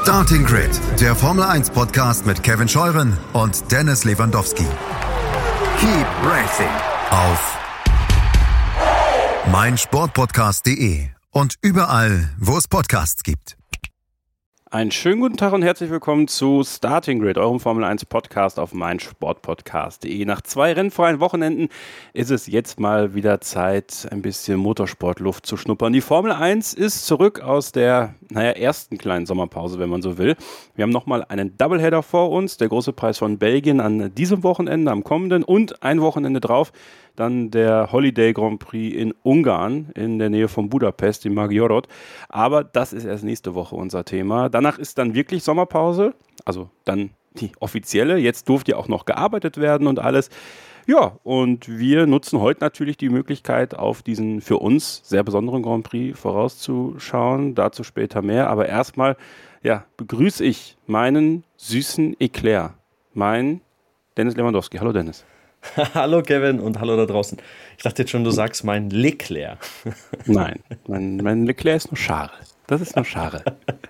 Starting Grid, der Formel 1 Podcast mit Kevin Scheuren und Dennis Lewandowski. Keep racing auf meinsportpodcast.de und überall, wo es Podcasts gibt. Einen schönen guten Tag und herzlich willkommen zu Starting Grid, eurem Formel 1 Podcast auf meinsportpodcast.de. Nach 2 rennfreien Wochenenden ist es jetzt mal wieder Zeit, ein bisschen Motorsportluft zu schnuppern. Die Formel 1 ist zurück aus der, ersten kleinen Sommerpause, wenn man so will. Wir haben nochmal einen Doubleheader vor uns, der große Preis von Belgien an diesem Wochenende, am kommenden und ein Wochenende drauf. Dann der Holiday Grand Prix in Ungarn, in der Nähe von Budapest, in Magyaród. Aber das ist erst nächste Woche unser Thema. Danach ist dann wirklich Sommerpause, also dann die offizielle. Jetzt durfte ja auch noch gearbeitet werden und alles. Ja, und wir nutzen heute natürlich die Möglichkeit, auf diesen für uns sehr besonderen Grand Prix vorauszuschauen. Dazu später mehr. Aber erstmal, begrüße ich meinen süßen Eclair, mein Dennis Lewandowski. Hallo Dennis. Hallo Kevin und hallo da draußen. Ich dachte jetzt schon, du sagst mein Leclerc. Nein, mein Leclerc ist nur Schare. Das ist nur Schare.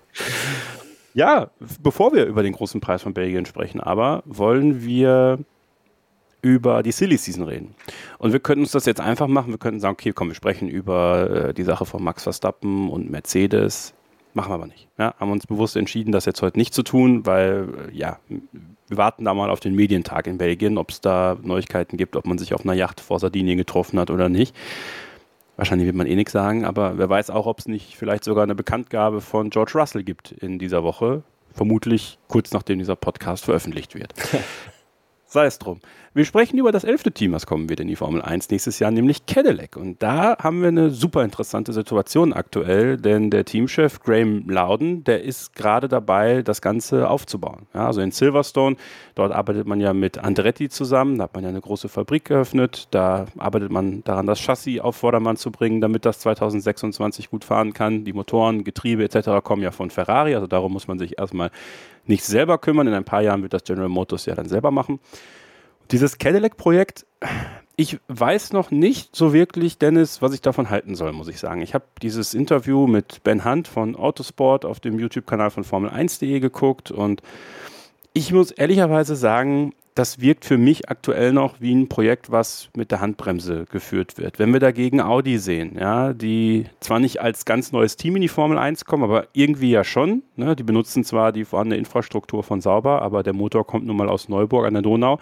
Ja, bevor wir über den großen Preis von Belgien sprechen, aber wollen wir über die Silly Season reden. Und wir könnten uns das jetzt einfach machen. Wir könnten sagen, okay, komm, wir sprechen über die Sache von Max Verstappen und Mercedes. Machen wir aber nicht. Ja, haben uns bewusst entschieden, das jetzt heute nicht zu tun, weil, wir warten da mal auf den Medientag in Belgien, ob es da Neuigkeiten gibt, ob man sich auf einer Yacht vor Sardinien getroffen hat oder nicht. Wahrscheinlich wird man eh nichts sagen, aber wer weiß auch, ob es nicht vielleicht sogar eine Bekanntgabe von George Russell gibt in dieser Woche. Vermutlich kurz nachdem dieser Podcast veröffentlicht wird. Sei es drum. Wir sprechen über das 11. Team, was kommen wird in die Formel 1 nächstes Jahr, nämlich Cadillac. Und da haben wir eine super interessante Situation aktuell, denn der Teamchef Graham Loudon, der ist gerade dabei, das Ganze aufzubauen. Ja, also in Silverstone, dort arbeitet man ja mit Andretti zusammen, da hat man ja eine große Fabrik geöffnet, da arbeitet man daran, das Chassis auf Vordermann zu bringen, damit das 2026 gut fahren kann. Die Motoren, Getriebe etc. kommen ja von Ferrari, also darum muss man sich erstmal nicht selber kümmern. In ein paar Jahren wird das General Motors ja dann selber machen. Dieses Cadillac-Projekt, ich weiß noch nicht so wirklich, Dennis, was ich davon halten soll, muss ich sagen. Ich habe dieses Interview mit Ben Hunt von Autosport auf dem YouTube-Kanal von Formel1.de geguckt und ich muss ehrlicherweise sagen, das wirkt für mich aktuell noch wie ein Projekt, was mit der Handbremse geführt wird. Wenn wir dagegen Audi sehen, ja, die zwar nicht als ganz neues Team in die Formel 1 kommen, aber irgendwie ja schon. Ne? Die benutzen zwar die vorhandene Infrastruktur von Sauber, aber der Motor kommt nun mal aus Neuburg an der Donau.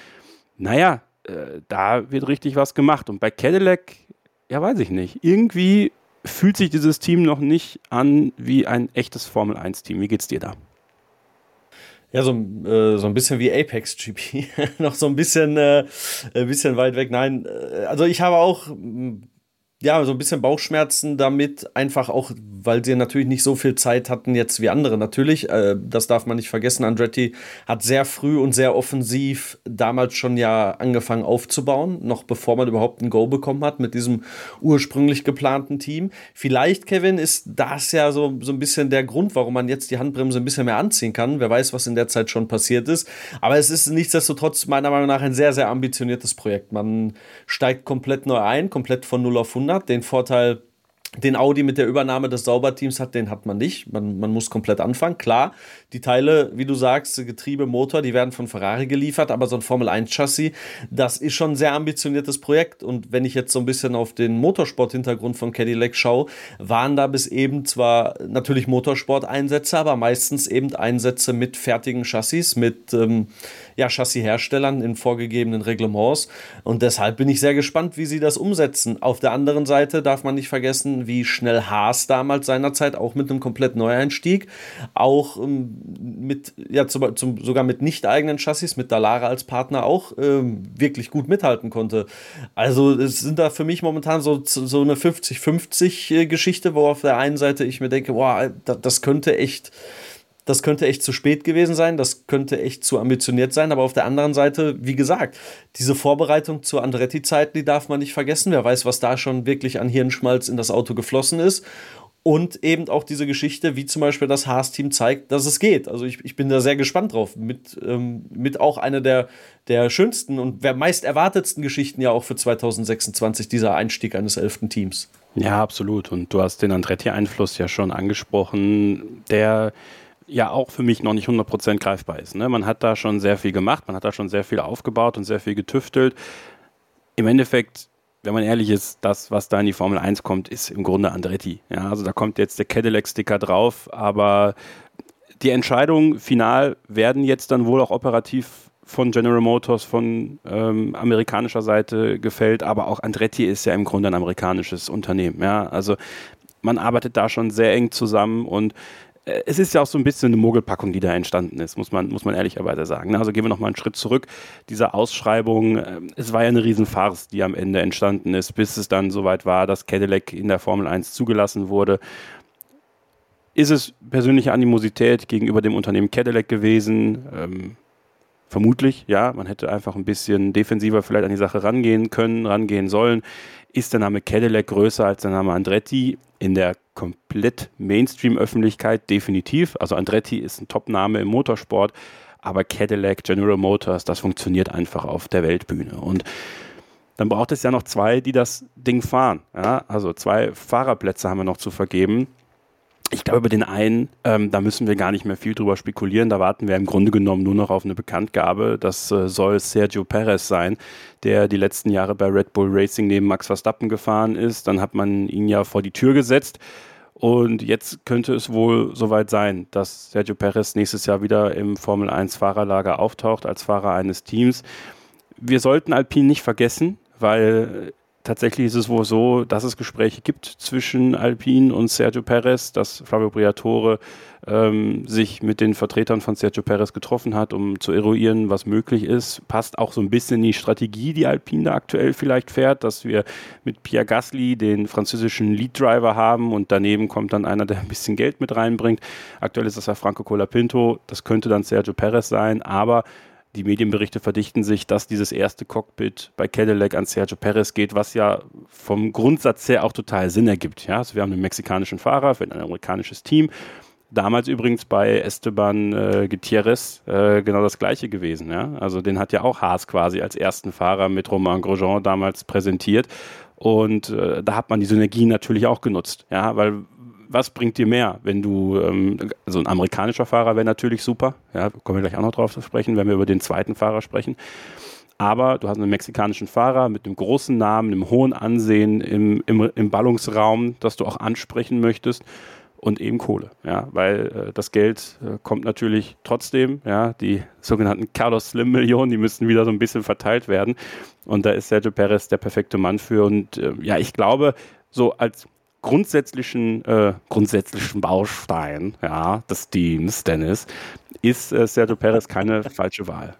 Da wird richtig was gemacht. Und bei Cadillac, weiß ich nicht. Irgendwie fühlt sich dieses Team noch nicht an wie ein echtes Formel 1-Team. Wie geht's dir da? Ja, so ein bisschen wie Apex GP. Noch so ein bisschen weit weg. Nein, also ich habe auch so ein bisschen Bauchschmerzen damit, einfach auch, weil sie natürlich nicht so viel Zeit hatten jetzt wie andere. Natürlich, das darf man nicht vergessen, Andretti hat sehr früh und sehr offensiv damals schon ja angefangen aufzubauen, noch bevor man überhaupt ein Go bekommen hat mit diesem ursprünglich geplanten Team. Vielleicht, Kevin, ist das ja so ein bisschen der Grund, warum man jetzt die Handbremse ein bisschen mehr anziehen kann. Wer weiß, was in der Zeit schon passiert ist. Aber es ist nichtsdestotrotz meiner Meinung nach ein sehr, sehr ambitioniertes Projekt. Man steigt komplett neu ein, komplett von 0 auf 100. Den Vorteil, den Audi mit der Übernahme des Sauberteams hat, den hat man nicht. Man muss komplett anfangen. Klar, die Teile, wie du sagst, Getriebe, Motor, die werden von Ferrari geliefert, aber so ein Formel-1-Chassis, das ist schon ein sehr ambitioniertes Projekt. Und wenn ich jetzt so ein bisschen auf den Motorsport-Hintergrund von Cadillac schaue, waren da bis eben zwar natürlich Motorsport-Einsätze, aber meistens eben Einsätze mit fertigen Chassis, mit Chassisherstellern in vorgegebenen Reglements. Und deshalb bin ich sehr gespannt, wie sie das umsetzen. Auf der anderen Seite darf man nicht vergessen, wie schnell Haas damals seinerzeit auch mit einem komplett Neueinstieg, auch sogar mit nicht eigenen Chassis, mit Dallara als Partner auch wirklich gut mithalten konnte. Also es sind da für mich momentan so eine 50-50 Geschichte, wo auf der einen Seite ich mir denke, das könnte echt zu spät gewesen sein, das könnte echt zu ambitioniert sein, aber auf der anderen Seite, wie gesagt, diese Vorbereitung zur Andretti-Zeit, die darf man nicht vergessen. Wer weiß, was da schon wirklich an Hirnschmalz in das Auto geflossen ist. Und eben auch diese Geschichte, wie zum Beispiel das Haas-Team zeigt, dass es geht. Also ich bin da sehr gespannt drauf. Mit auch einer der schönsten und meist erwartetsten Geschichten ja auch für 2026, dieser Einstieg eines 11. Teams. Ja, absolut. Und du hast den Andretti-Einfluss ja schon angesprochen. Der ja auch für mich noch nicht 100% greifbar ist. Ne? Man hat da schon sehr viel gemacht, man hat da schon sehr viel aufgebaut und sehr viel getüftelt. Im Endeffekt, wenn man ehrlich ist, das, was da in die Formel 1 kommt, ist im Grunde Andretti. Ja, also da kommt jetzt der Cadillac-Sticker drauf, aber die Entscheidungen final werden jetzt dann wohl auch operativ von General Motors, von amerikanischer Seite gefällt, aber auch Andretti ist ja im Grunde ein amerikanisches Unternehmen. Ja? Also man arbeitet da schon sehr eng zusammen und es ist ja auch so ein bisschen eine Mogelpackung, die da entstanden ist, muss man ehrlicherweise sagen. Also gehen wir nochmal einen Schritt zurück. Diese Ausschreibung, es war ja eine Riesenfarce, die am Ende entstanden ist, bis es dann soweit war, dass Cadillac in der Formel 1 zugelassen wurde. Ist es persönliche Animosität gegenüber dem Unternehmen Cadillac gewesen? Vermutlich, ja. Man hätte einfach ein bisschen defensiver vielleicht an die Sache rangehen sollen. Ist der Name Cadillac größer als der Name Andretti? In der komplett Mainstream-Öffentlichkeit definitiv. Also Andretti ist ein Top-Name im Motorsport, aber Cadillac, General Motors, das funktioniert einfach auf der Weltbühne. Und dann braucht es ja noch 2, die das Ding fahren. Ja? Also 2 Fahrerplätze haben wir noch zu vergeben. Ich glaube, über den einen, da müssen wir gar nicht mehr viel drüber spekulieren. Da warten wir im Grunde genommen nur noch auf eine Bekanntgabe. Das soll Sergio Perez sein, der die letzten Jahre bei Red Bull Racing neben Max Verstappen gefahren ist. Dann hat man ihn ja vor die Tür gesetzt. Und jetzt könnte es wohl soweit sein, dass Sergio Perez nächstes Jahr wieder im Formel 1 Fahrerlager auftaucht als Fahrer eines Teams. Wir sollten Alpine nicht vergessen, weil tatsächlich ist es wohl so, dass es Gespräche gibt zwischen Alpine und Sergio Perez, dass Flavio Briatore sich mit den Vertretern von Sergio Perez getroffen hat, um zu eruieren, was möglich ist. Passt auch so ein bisschen in die Strategie, die Alpine da aktuell vielleicht fährt, dass wir mit Pierre Gasly den französischen Lead-Driver haben und daneben kommt dann einer, der ein bisschen Geld mit reinbringt. Aktuell ist das ja Franco Colapinto, das könnte dann Sergio Perez sein, aber die Medienberichte verdichten sich, dass dieses erste Cockpit bei Cadillac an Sergio Perez geht, was ja vom Grundsatz her auch total Sinn ergibt. Ja? Also wir haben einen mexikanischen Fahrer für ein amerikanisches Team. Damals übrigens bei Esteban Gutierrez genau das Gleiche gewesen. Ja? Also den hat ja auch Haas quasi als ersten Fahrer mit Romain Grosjean damals präsentiert. Und da hat man die Synergien natürlich auch genutzt. Ja? Weil was bringt dir mehr, wenn du, also ein amerikanischer Fahrer wäre natürlich super, ja, kommen wir gleich auch noch drauf zu sprechen, wenn wir über den zweiten Fahrer sprechen, aber du hast einen mexikanischen Fahrer mit einem großen Namen, einem hohen Ansehen im Ballungsraum, das du auch ansprechen möchtest und eben Kohle, ja, weil das Geld kommt natürlich trotzdem, ja, die sogenannten Carlos Slim Millionen, die müssten wieder so ein bisschen verteilt werden und da ist Sergio Perez der perfekte Mann für und ja, ich glaube, so als grundsätzlichen Baustein des Teams, Dennis, ist Sergio Perez keine falsche Wahl.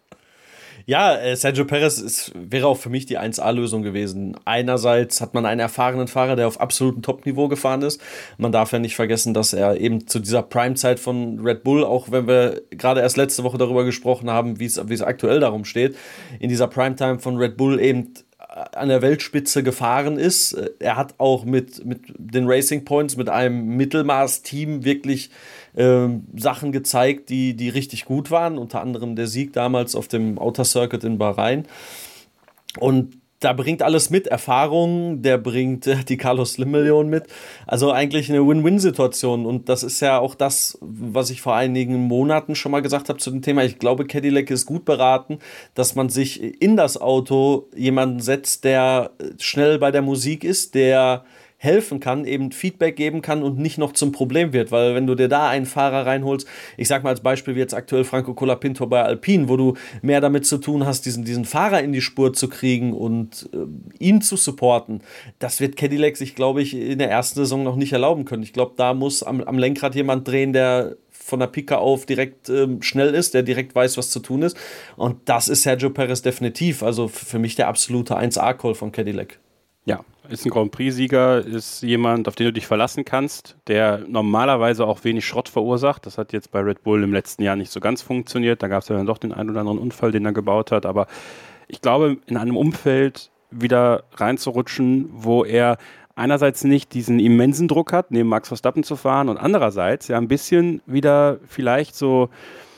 Ja, Sergio Perez wäre auch für mich die 1A-Lösung gewesen. Einerseits hat man einen erfahrenen Fahrer, der auf absolutem Top-Niveau gefahren ist. Man darf ja nicht vergessen, dass er eben zu dieser Prime-Zeit von Red Bull, auch wenn wir gerade erst letzte Woche darüber gesprochen haben, wie es aktuell darum steht, in dieser Primetime von Red Bull eben an der Weltspitze gefahren ist. Er hat auch mit den Racing Points, mit einem Mittelmaß-Team wirklich Sachen gezeigt, die richtig gut waren. Unter anderem der Sieg damals auf dem Outer Circuit in Bahrain. Und da bringt alles mit. Erfahrung, der bringt die Carlos Slim Million mit. Also eigentlich eine Win-Win-Situation. Und das ist ja auch das, was ich vor einigen Monaten schon mal gesagt habe zu dem Thema. Ich glaube, Cadillac ist gut beraten, dass man sich in das Auto jemanden setzt, der schnell bei der Musik ist, der helfen kann, eben Feedback geben kann und nicht noch zum Problem wird, weil wenn du dir da einen Fahrer reinholst, ich sag mal als Beispiel wie jetzt aktuell Franco Colapinto bei Alpine, wo du mehr damit zu tun hast, diesen Fahrer in die Spur zu kriegen und ihn zu supporten, das wird Cadillac sich, glaube ich, in der ersten Saison noch nicht erlauben können. Ich glaube, da muss am Lenkrad jemand drehen, der von der Pika auf direkt schnell ist, der direkt weiß, was zu tun ist, und das ist Sergio Perez definitiv, also für mich der absolute 1A-Call von Cadillac. Ja, ist ein Grand Prix-Sieger, ist jemand, auf den du dich verlassen kannst, der normalerweise auch wenig Schrott verursacht. Das hat jetzt bei Red Bull im letzten Jahr nicht so ganz funktioniert. Da gab es ja dann doch den einen oder anderen Unfall, den er gebaut hat. Aber ich glaube, in einem Umfeld wieder reinzurutschen, wo er einerseits nicht diesen immensen Druck hat, neben Max Verstappen zu fahren und andererseits ja ein bisschen wieder vielleicht so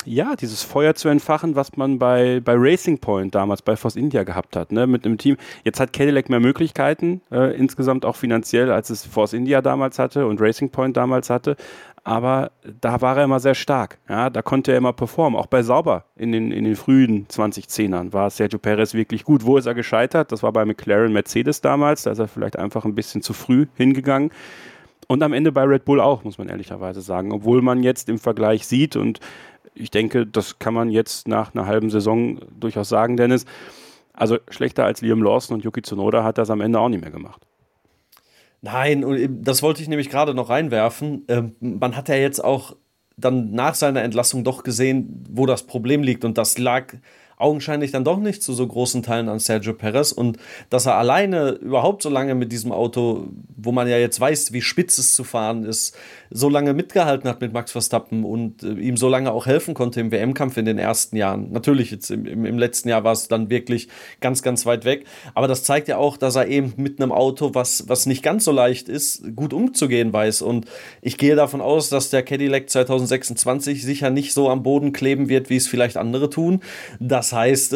Ja, dieses Feuer zu entfachen, was man bei Racing Point damals, bei Force India gehabt hat, ne, mit einem Team. Jetzt hat Cadillac mehr Möglichkeiten, insgesamt auch finanziell, als es Force India damals hatte und Racing Point damals hatte. Aber da war er immer sehr stark. Ja, da konnte er immer performen. Auch bei Sauber in den frühen 2010ern war Sergio Perez wirklich gut. Wo ist er gescheitert? Das war bei McLaren Mercedes damals. Da ist er vielleicht einfach ein bisschen zu früh hingegangen. Und am Ende bei Red Bull auch, muss man ehrlicherweise sagen. Obwohl man jetzt im Vergleich sieht, und ich denke, das kann man jetzt nach einer halben Saison durchaus sagen, Dennis, also schlechter als Liam Lawson und Yuki Tsunoda hat das am Ende auch nicht mehr gemacht. Nein, und das wollte ich nämlich gerade noch reinwerfen. Man hat ja jetzt auch dann nach seiner Entlassung doch gesehen, wo das Problem liegt. Und das lag augenscheinlich dann doch nicht zu so großen Teilen an Sergio Perez. Und dass er alleine überhaupt so lange mit diesem Auto, wo man ja jetzt weiß, wie spitz es zu fahren ist, so lange mitgehalten hat mit Max Verstappen und ihm so lange auch helfen konnte im WM-Kampf in den ersten Jahren. Natürlich, jetzt im letzten Jahr war es dann wirklich ganz, ganz weit weg. Aber das zeigt ja auch, dass er eben mit einem Auto, was nicht ganz so leicht ist, gut umzugehen weiß. Und ich gehe davon aus, dass der Cadillac 2026 sicher nicht so am Boden kleben wird, wie es vielleicht andere tun. Das heißt,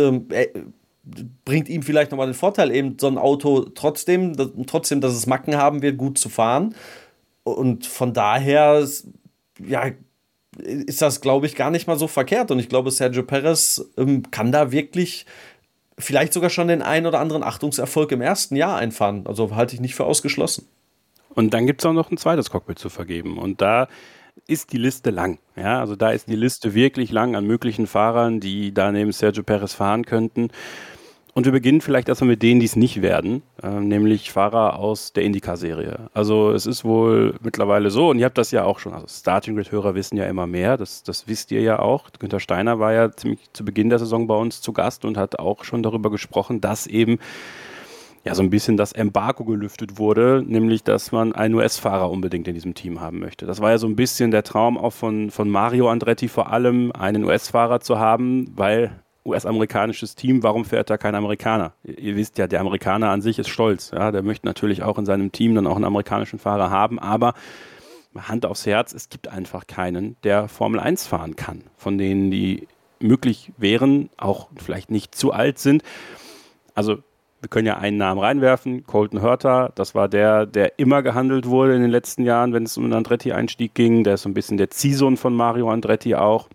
bringt ihm vielleicht nochmal den Vorteil, eben so ein Auto trotzdem, dass es Macken haben wird, gut zu fahren. Und von daher, ja, ist das, glaube ich, gar nicht mal so verkehrt. Und ich glaube, Sergio Perez kann da wirklich vielleicht sogar schon den einen oder anderen Achtungserfolg im ersten Jahr einfahren. Also halte ich nicht für ausgeschlossen. Und dann gibt es auch noch ein zweites Cockpit zu vergeben. Und da ist die Liste lang. Ja, also da ist die Liste wirklich lang an möglichen Fahrern, die da neben Sergio Perez fahren könnten. Und wir beginnen vielleicht erstmal mit denen, die es nicht werden, nämlich Fahrer aus der IndyCar-Serie. Also es ist wohl mittlerweile so, und ihr habt das ja auch schon, also Starting-Grid-Hörer wissen ja immer mehr, das wisst ihr ja auch. Günther Steiner war ja ziemlich zu Beginn der Saison bei uns zu Gast und hat auch schon darüber gesprochen, dass eben ja so ein bisschen das Embargo gelüftet wurde, nämlich dass man einen US-Fahrer unbedingt in diesem Team haben möchte. Das war ja so ein bisschen der Traum auch von Mario Andretti vor allem, einen US-Fahrer zu haben, weil US-amerikanisches Team, warum fährt da kein Amerikaner? Ihr wisst ja, der Amerikaner an sich ist stolz. Ja, der möchte natürlich auch in seinem Team dann auch einen amerikanischen Fahrer haben, aber Hand aufs Herz, es gibt einfach keinen, der Formel 1 fahren kann, von denen die möglich wären, auch vielleicht nicht zu alt sind. Also wir können ja einen Namen reinwerfen, Colton Herta, das war der immer gehandelt wurde in den letzten Jahren, wenn es um den Andretti-Einstieg ging. Der ist so ein bisschen der Ziehsohn von Mario Andretti auch.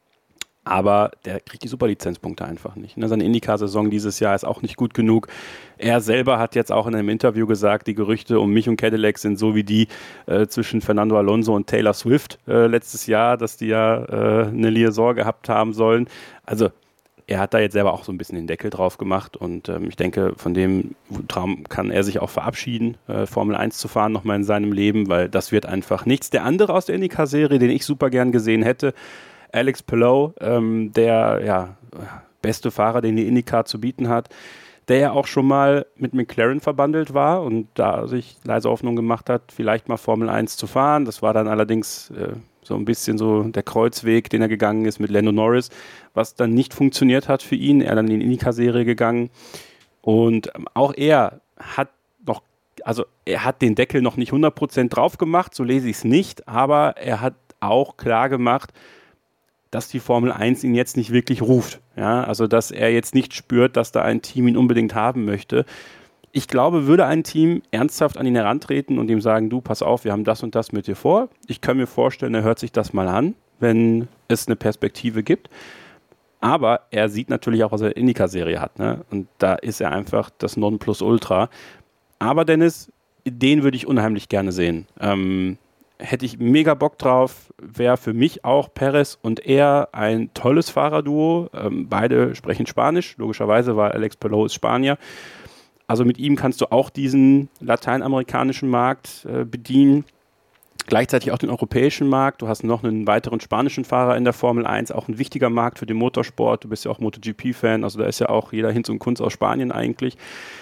Aber der kriegt die Superlizenzpunkte einfach nicht. Seine IndyCar-Saison dieses Jahr ist auch nicht gut genug. Er selber hat jetzt auch in einem Interview gesagt, die Gerüchte um mich und Cadillac sind so wie die zwischen Fernando Alonso und Taylor Swift letztes Jahr, dass die ja eine Liaison gehabt haben sollen. Also er hat da jetzt selber auch so ein bisschen den Deckel drauf gemacht und ich denke, von dem Traum kann er sich auch verabschieden, Formel 1 zu fahren nochmal in seinem Leben, weil das wird einfach nichts. Der andere aus der IndyCar-Serie, den ich super gern gesehen hätte, Alex Palou, der ja, beste Fahrer, den die IndyCar zu bieten hat, der ja auch schon mal mit McLaren verbandelt war und da sich leise Hoffnung gemacht hat, vielleicht mal Formel 1 zu fahren. Das war dann allerdings so ein bisschen so der Kreuzweg, den er gegangen ist mit Lando Norris, was dann nicht funktioniert hat für ihn. Er dann in die IndyCar-Serie gegangen und auch er hat noch, also er hat den Deckel noch nicht 100% drauf gemacht, so lese ich es nicht, aber er hat auch klar gemacht, dass die Formel 1 ihn jetzt nicht wirklich ruft. Ja, also dass er jetzt nicht spürt, dass da ein Team ihn unbedingt haben möchte. Ich glaube, würde ein Team ernsthaft an ihn herantreten und ihm sagen, du, pass auf, wir haben das und das mit dir vor. Ich kann mir vorstellen, er hört sich das mal an, wenn es eine Perspektive gibt. Aber er sieht natürlich auch, was er in der IndyCar-Serie hat. Ne? Und da ist er einfach das Nonplusultra. Aber Dennis, den würde ich unheimlich gerne sehen. Hätte ich mega Bock drauf, wäre für mich auch Perez und er ein tolles Fahrerduo. Beide sprechen Spanisch, logischerweise, weil Alex Palou ist Spanier. Also mit ihm kannst du auch diesen lateinamerikanischen Markt bedienen, gleichzeitig auch den europäischen Markt. Du hast noch einen weiteren spanischen Fahrer in der Formel 1, auch ein wichtiger Markt für den Motorsport. Du bist ja auch MotoGP-Fan, also da ist ja auch jeder Hinz und Kunz aus Spanien eigentlich.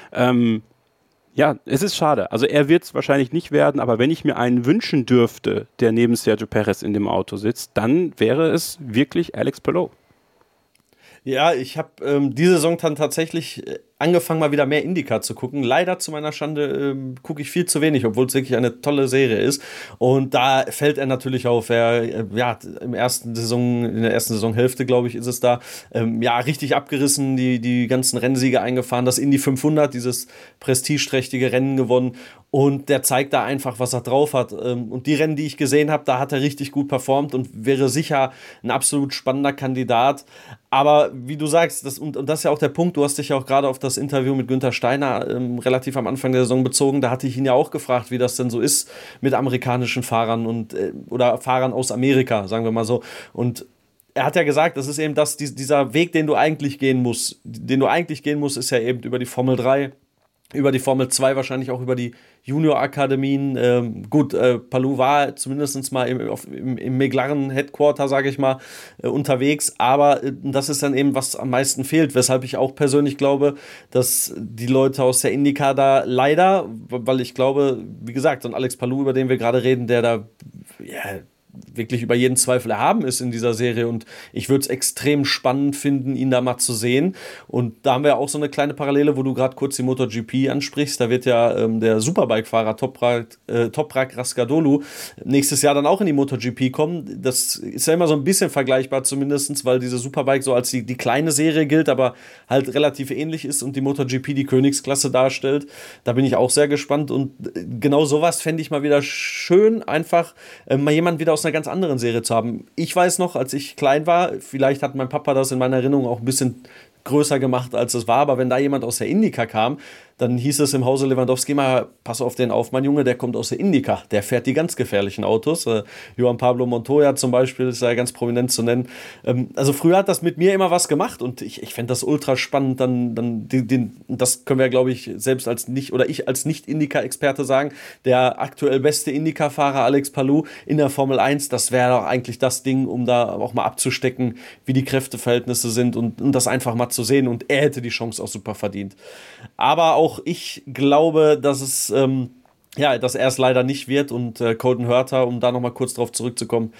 Ja, es ist schade. Also er wird es wahrscheinlich nicht werden, aber wenn ich mir einen wünschen dürfte, der neben Sergio Perez in dem Auto sitzt, dann wäre es wirklich Alex Palou. Ja, ich habe diese Saison dann tatsächlich angefangen, mal wieder mehr IndyCar zu gucken. Leider zu meiner Schande gucke ich viel zu wenig, obwohl es wirklich eine tolle Serie ist. Und da fällt er natürlich auf. Er, in der ersten Saisonhälfte, glaube ich, ist es da, richtig abgerissen, die ganzen Rennsiege eingefahren, das Indy 500, dieses prestigeträchtige Rennen gewonnen. Und der zeigt da einfach, was er drauf hat. Und die Rennen, die ich gesehen habe, da hat er richtig gut performt und wäre sicher ein absolut spannender Kandidat. Aber wie du sagst, das ist ja auch der Punkt, du hast dich ja auch gerade auf das Interview mit Günther Steiner relativ am Anfang der Saison bezogen. Da hatte ich ihn ja auch gefragt, wie das denn so ist mit amerikanischen Fahrern oder Fahrern aus Amerika, sagen wir mal so. Und er hat ja gesagt, das ist eben dieser Weg, den du eigentlich gehen musst. Den du eigentlich gehen musst, ist ja eben über die Formel 3. Über die Formel 2, wahrscheinlich auch über die Junior-Akademien. Palou war zumindest mal im McLaren-Headquarter, sage ich mal, unterwegs. Aber das ist dann eben, was am meisten fehlt. Weshalb ich auch persönlich glaube, dass die Leute aus der IndyCar da leider, weil ich glaube, wie gesagt, so ein Alex Palou, über den wir gerade reden, der da wirklich über jeden Zweifel erhaben ist in dieser Serie und ich würde es extrem spannend finden, ihn da mal zu sehen. Und da haben wir auch so eine kleine Parallele, wo du gerade kurz die MotoGP ansprichst. Da wird ja der Superbike-Fahrer Toprak Rascadolu nächstes Jahr dann auch in die MotoGP kommen. Das ist ja immer so ein bisschen vergleichbar zumindest, weil diese Superbike so als die kleine Serie gilt, aber halt relativ ähnlich ist und die MotoGP die Königsklasse darstellt. Da bin ich auch sehr gespannt und genau sowas fände ich mal wieder schön, einfach mal jemanden wieder aus einer ganz anderen Serie zu haben. Ich weiß noch, als ich klein war, vielleicht hat mein Papa das in meiner Erinnerung auch ein bisschen größer gemacht, als es war, aber wenn da jemand aus der IndyCar kam, dann hieß es im Hause Lewandowski mal, pass auf den auf, mein Junge, der kommt aus der IndyCar, der fährt die ganz gefährlichen Autos. Johan Pablo Montoya zum Beispiel ist ja ganz prominent zu nennen. Also früher hat das mit mir immer was gemacht und ich fände das ultra spannend, das können wir, glaube ich, selbst ich als Nicht-IndyCar-Experte sagen, der aktuell beste IndyCar-Fahrer Alex Palou in der Formel 1, das wäre doch eigentlich das Ding, um da auch mal abzustecken, wie die Kräfteverhältnisse sind und das einfach mal zu sehen und er hätte die Chance auch super verdient. Aber auch ich glaube, dass dass er es leider nicht wird und Colton Herta, um da nochmal kurz drauf zurückzukommen,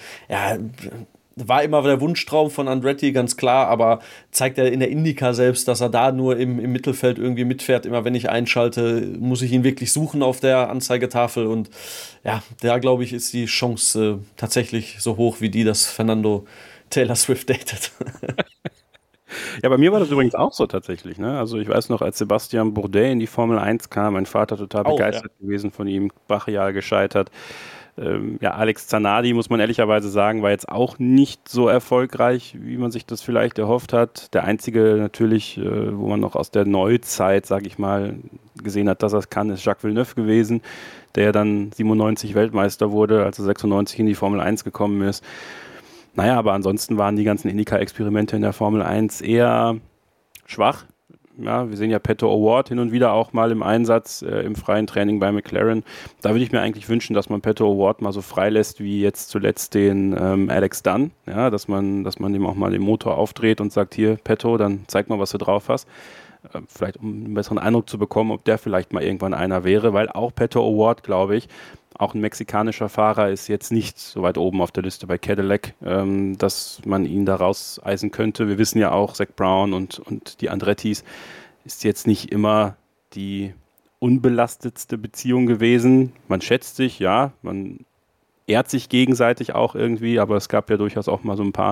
war immer der Wunschtraum von Andretti, ganz klar, aber zeigt er in der IndyCar selbst, dass er da nur im Mittelfeld irgendwie mitfährt. Immer wenn ich einschalte, muss ich ihn wirklich suchen auf der Anzeigetafel und da glaube ich, ist die Chance tatsächlich so hoch wie die, dass Fernando Taylor Swift datet. Ja, bei mir war das übrigens auch so tatsächlich. Ne? Also ich weiß noch, als Sebastian Bourdais in die Formel 1 kam, mein Vater total begeistert gewesen von ihm, brachial gescheitert. Alex Zanardi, muss man ehrlicherweise sagen, war jetzt auch nicht so erfolgreich, wie man sich das vielleicht erhofft hat. Der einzige natürlich, wo man noch aus der Neuzeit, sage ich mal, gesehen hat, dass er es kann, ist Jacques Villeneuve gewesen, der ja dann 97 Weltmeister wurde, als er 96 in die Formel 1 gekommen ist. Naja, aber ansonsten waren die ganzen IndyCar-Experimente in der Formel 1 eher schwach. Ja, wir sehen ja Pato O'Ward hin und wieder auch mal im Einsatz im freien Training bei McLaren. Da würde ich mir eigentlich wünschen, dass man Pato O'Ward mal so freilässt wie jetzt zuletzt den Alex Dunn. Ja, dass man dem auch mal den Motor aufdreht und sagt, hier Pato, dann zeig mal, was du drauf hast. Vielleicht um einen besseren Eindruck zu bekommen, ob der vielleicht mal irgendwann einer wäre, weil auch Pato O'Ward, glaube ich, auch ein mexikanischer Fahrer, ist jetzt nicht so weit oben auf der Liste bei Cadillac, dass man ihn da rauseisen könnte. Wir wissen ja auch, Zach Brown und die Andrettis ist jetzt nicht immer die unbelastetste Beziehung gewesen. Man schätzt sich, ja, man ehrt sich gegenseitig auch irgendwie, aber es gab ja durchaus auch mal so ein paar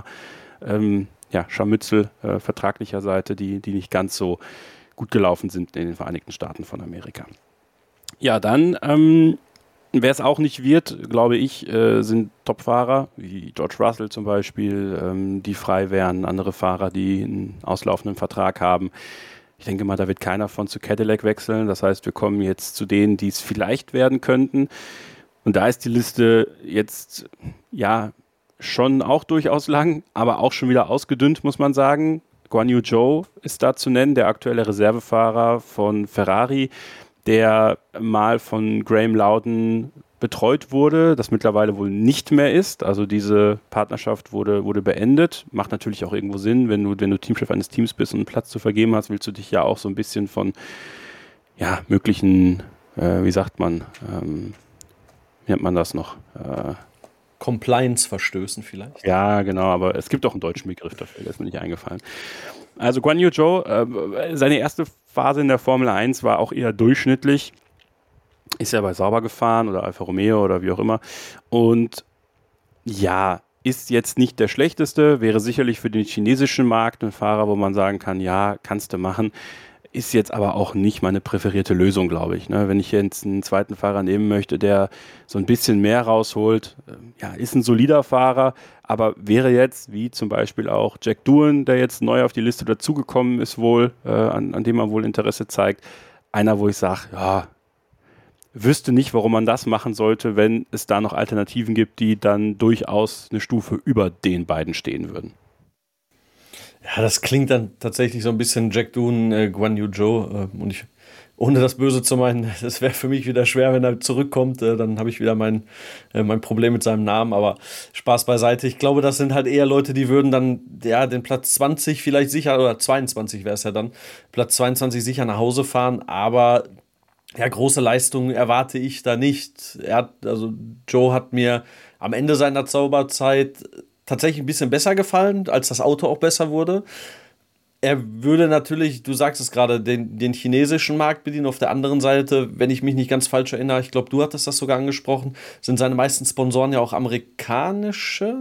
Scharmützel vertraglicher Seite, die nicht ganz so gut gelaufen sind in den Vereinigten Staaten von Amerika. Ja, dann wer es auch nicht wird, glaube ich, sind Topfahrer, wie George Russell zum Beispiel, die frei wären, andere Fahrer, die einen auslaufenden Vertrag haben. Ich denke mal, da wird keiner von zu Cadillac wechseln. Das heißt, wir kommen jetzt zu denen, die es vielleicht werden könnten. Und da ist die Liste jetzt, schon auch durchaus lang, aber auch schon wieder ausgedünnt, muss man sagen. Guan Yu Zhou ist da zu nennen, der aktuelle Reservefahrer von Ferrari, der mal von Graham Loudon betreut wurde, das mittlerweile wohl nicht mehr ist. Also diese Partnerschaft wurde beendet. Macht natürlich auch irgendwo Sinn, wenn du Teamchef eines Teams bist und einen Platz zu vergeben hast, willst du dich ja auch so ein bisschen von möglichen, wie nennt man das noch? Compliance-Verstößen vielleicht. Ja, genau, aber es gibt auch einen deutschen Begriff dafür, der ist mir nicht eingefallen. Also Guan Yu Zhou, seine erste Phase in der Formel 1 war auch eher durchschnittlich. Ist ja bei Sauber gefahren oder Alfa Romeo oder wie auch immer. Und ja, ist jetzt nicht der schlechteste, wäre sicherlich für den chinesischen Markt ein Fahrer, wo man sagen kann, ja, kannst du machen. Ist jetzt aber auch nicht meine präferierte Lösung, glaube ich. Ne? Wenn ich jetzt einen zweiten Fahrer nehmen möchte, der so ein bisschen mehr rausholt, ja, ist ein solider Fahrer, aber wäre jetzt, wie zum Beispiel auch Jack Doohan, der jetzt neu auf die Liste dazugekommen ist wohl, an dem man wohl Interesse zeigt, einer, wo ich sage, ja, wüsste nicht, warum man das machen sollte, wenn es da noch Alternativen gibt, die dann durchaus eine Stufe über den beiden stehen würden. Ja, das klingt dann tatsächlich so ein bisschen Jack Doohan, Guan Yu Zhou. Und ich, ohne das Böse zu meinen, das wäre für mich wieder schwer, wenn er zurückkommt. Dann habe ich wieder mein Problem mit seinem Namen. Aber Spaß beiseite. Ich glaube, das sind halt eher Leute, die würden dann ja den Platz 20 vielleicht sicher, oder 22 wäre es ja dann, Platz 22 sicher nach Hause fahren. Aber ja, große Leistungen erwarte ich da nicht. Joe hat mir am Ende seiner Zauberzeit tatsächlich ein bisschen besser gefallen, als das Auto auch besser wurde. Er würde natürlich, du sagst es gerade, den chinesischen Markt bedienen. Auf der anderen Seite, wenn ich mich nicht ganz falsch erinnere, ich glaube, du hattest das sogar angesprochen, sind seine meisten Sponsoren ja auch amerikanische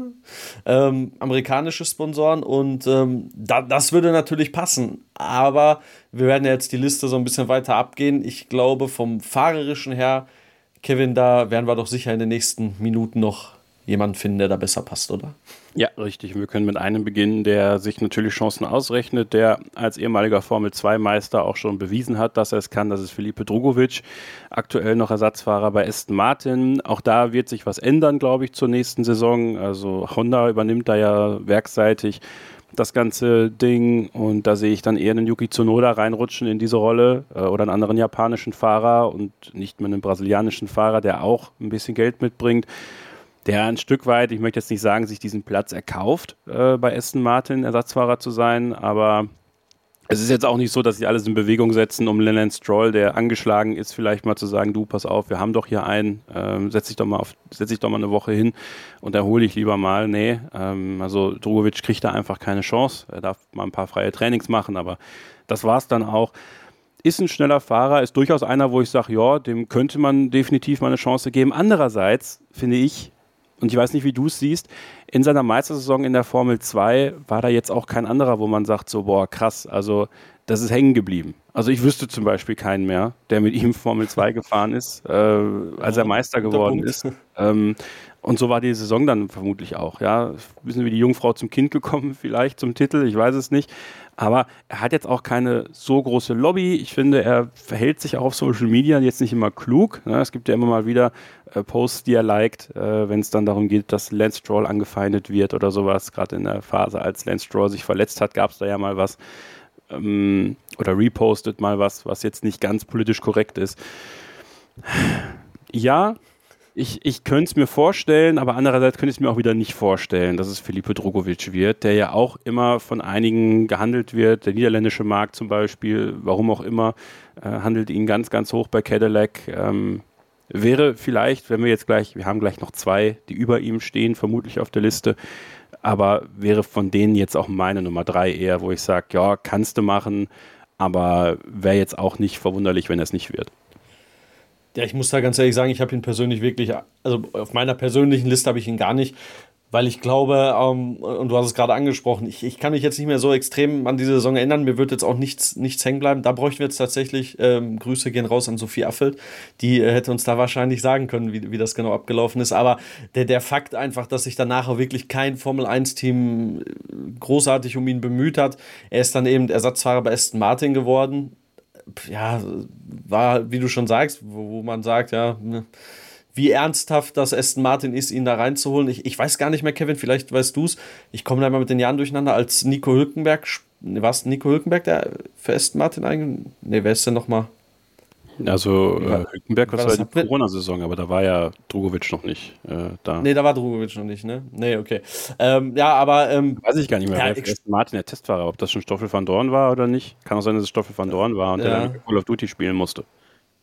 Sponsoren. Und das würde natürlich passen. Aber wir werden ja jetzt die Liste so ein bisschen weiter abgehen. Ich glaube, vom Fahrerischen her, Kevin, da werden wir doch sicher in den nächsten Minuten noch jemanden finden, der da besser passt, oder? Ja, richtig. Wir können mit einem beginnen, der sich natürlich Chancen ausrechnet, der als ehemaliger Formel-2-Meister auch schon bewiesen hat, dass er es kann. Das ist Felipe Drugovich, aktuell noch Ersatzfahrer bei Aston Martin. Auch da wird sich was ändern, glaube ich, zur nächsten Saison. Also Honda übernimmt da ja werkseitig das ganze Ding und da sehe ich dann eher einen Yuki Tsunoda reinrutschen in diese Rolle oder einen anderen japanischen Fahrer und nicht mehr einen brasilianischen Fahrer, der auch ein bisschen Geld mitbringt, der ein Stück weit, ich möchte jetzt nicht sagen, sich diesen Platz erkauft, bei Aston Martin Ersatzfahrer zu sein, aber es ist jetzt auch nicht so, dass sie alles in Bewegung setzen, um Lance Stroll, der angeschlagen ist, vielleicht mal zu sagen, du, pass auf, wir haben doch hier einen, setz dich doch mal eine Woche hin und erhole dich lieber mal. Nee, also Drugovich kriegt da einfach keine Chance. Er darf mal ein paar freie Trainings machen, aber das war's dann auch. Ist ein schneller Fahrer, ist durchaus einer, wo ich sage, ja, dem könnte man definitiv mal eine Chance geben. Andererseits finde ich, und ich weiß nicht, wie du es siehst, in seiner Meistersaison in der Formel 2 war da jetzt auch kein anderer, wo man sagt so, boah, krass, also das ist hängen geblieben. Also ich wüsste zum Beispiel keinen mehr, der mit ihm Formel 2 gefahren ist, als er Meister geworden ist. Und so war die Saison dann vermutlich auch. Ja, ein bisschen wie die Jungfrau zum Kind gekommen, vielleicht zum Titel, ich weiß es nicht. Aber er hat jetzt auch keine so große Lobby. Ich finde, er verhält sich auch auf Social Media jetzt nicht immer klug. Ne? Es gibt ja immer mal wieder Posts, die er liked, wenn es dann darum geht, dass Lance Stroll angefeindet wird oder sowas. Gerade in der Phase, als Lance Stroll sich verletzt hat, gab es da ja mal was. Oder repostet mal was jetzt nicht ganz politisch korrekt ist. Ja, ich könnte es mir vorstellen, aber andererseits könnte ich es mir auch wieder nicht vorstellen, dass es Felipe Drugovich wird, der ja auch immer von einigen gehandelt wird. Der niederländische Markt zum Beispiel, warum auch immer, handelt ihn ganz, ganz hoch bei Cadillac. Wäre vielleicht, wenn wir haben gleich noch 2, die über ihm stehen, vermutlich auf der Liste, aber wäre von denen jetzt auch meine Nummer 3 eher, wo ich sage, ja, kannst du machen, aber wäre jetzt auch nicht verwunderlich, wenn er es nicht wird. Ja, ich muss da ganz ehrlich sagen, ich habe ihn persönlich wirklich, also auf meiner persönlichen Liste habe ich ihn gar nicht, weil ich glaube, und du hast es gerade angesprochen, ich kann mich jetzt nicht mehr so extrem an diese Saison erinnern, mir wird jetzt auch nichts hängen bleiben. Da bräuchten wir jetzt tatsächlich, Grüße gehen raus an Sophie Affelt, die hätte uns da wahrscheinlich sagen können, wie das genau abgelaufen ist. Aber der Fakt einfach, dass sich danach auch wirklich kein Formel-1-Team großartig um ihn bemüht hat, er ist dann eben Ersatzfahrer bei Aston Martin geworden. Ja, war, wie du schon sagst, wo man sagt, ja, wie ernsthaft das Aston Martin ist, ihn da reinzuholen. Ich weiß gar nicht mehr, Kevin, vielleicht weißt du es. Ich komme da mal mit den Jahren durcheinander, als Nico Hülkenberg, war es Nico Hülkenberg, der für Aston Martin eigentlich? Ne, wer ist denn nochmal? Also Hülkenberg war die Corona-Saison, aber da war ja Drugovich noch nicht da. Nee, da war Drugovich noch nicht, ne? Nee, okay. Ja, aber weiß ich gar nicht mehr, wer Aston Martin der Testfahrer, ob das schon Stoffel van Dorn war oder nicht. Kann auch sein, dass es Stoffel van Dorn war und der dann Call of Duty spielen musste.